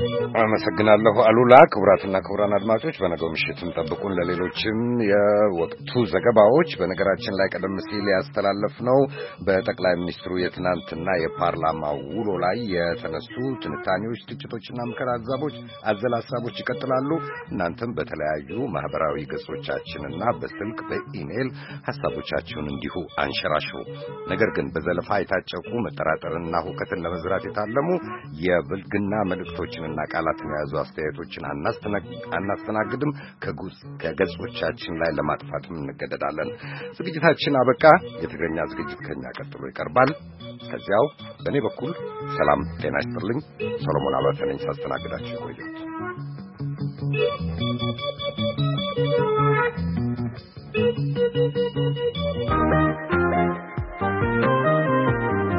አመሰግናለሁ አሉላ። ክቡራትና ክቡራን አድማጮች በነገው ምሽትም ጠብቁን ለሌሎችም የወቅቱ ዘገባዎች። በነገራችን ላይ ቀደም ሲል ያስተላለፍነው በጠቅላይ ሚኒስትሩ የትናንትና የፓርላማ ውሎ ላይ የተነሱ ትንታኔዎች፣ ትችቶችና ምክር ሀሳቦች አዘል ሀሳቦች ይቀጥላሉ። እናንተም በተለያዩ ማህበራዊ ገጾቻችንና በስልክ በኢሜይል ሀሳቦቻችሁን እንዲሁ አንሸራሽሩ። ነገር ግን በዘለፋ የታጨቁ መጠራጠርና ሁከትን ለመዝራት የታለሙ የብልግና መልእክቶችንና ቃላትን የያዙ አስተያየቶችን አናስተናግድም። ከገጾቻችን ላይ ለማጥፋትም እንገደዳለን። ዝግጅታችን አበቃ። የትግርኛ ዝግጅት ከኛ ቀጥሎ ይቀርባል። ከዚያው በእኔ በኩል ሰላም ጤና ይስጥልኝ። ሰሎሞን አባተ ነኝ ሳስተናግዳችሁ ቆየሁ።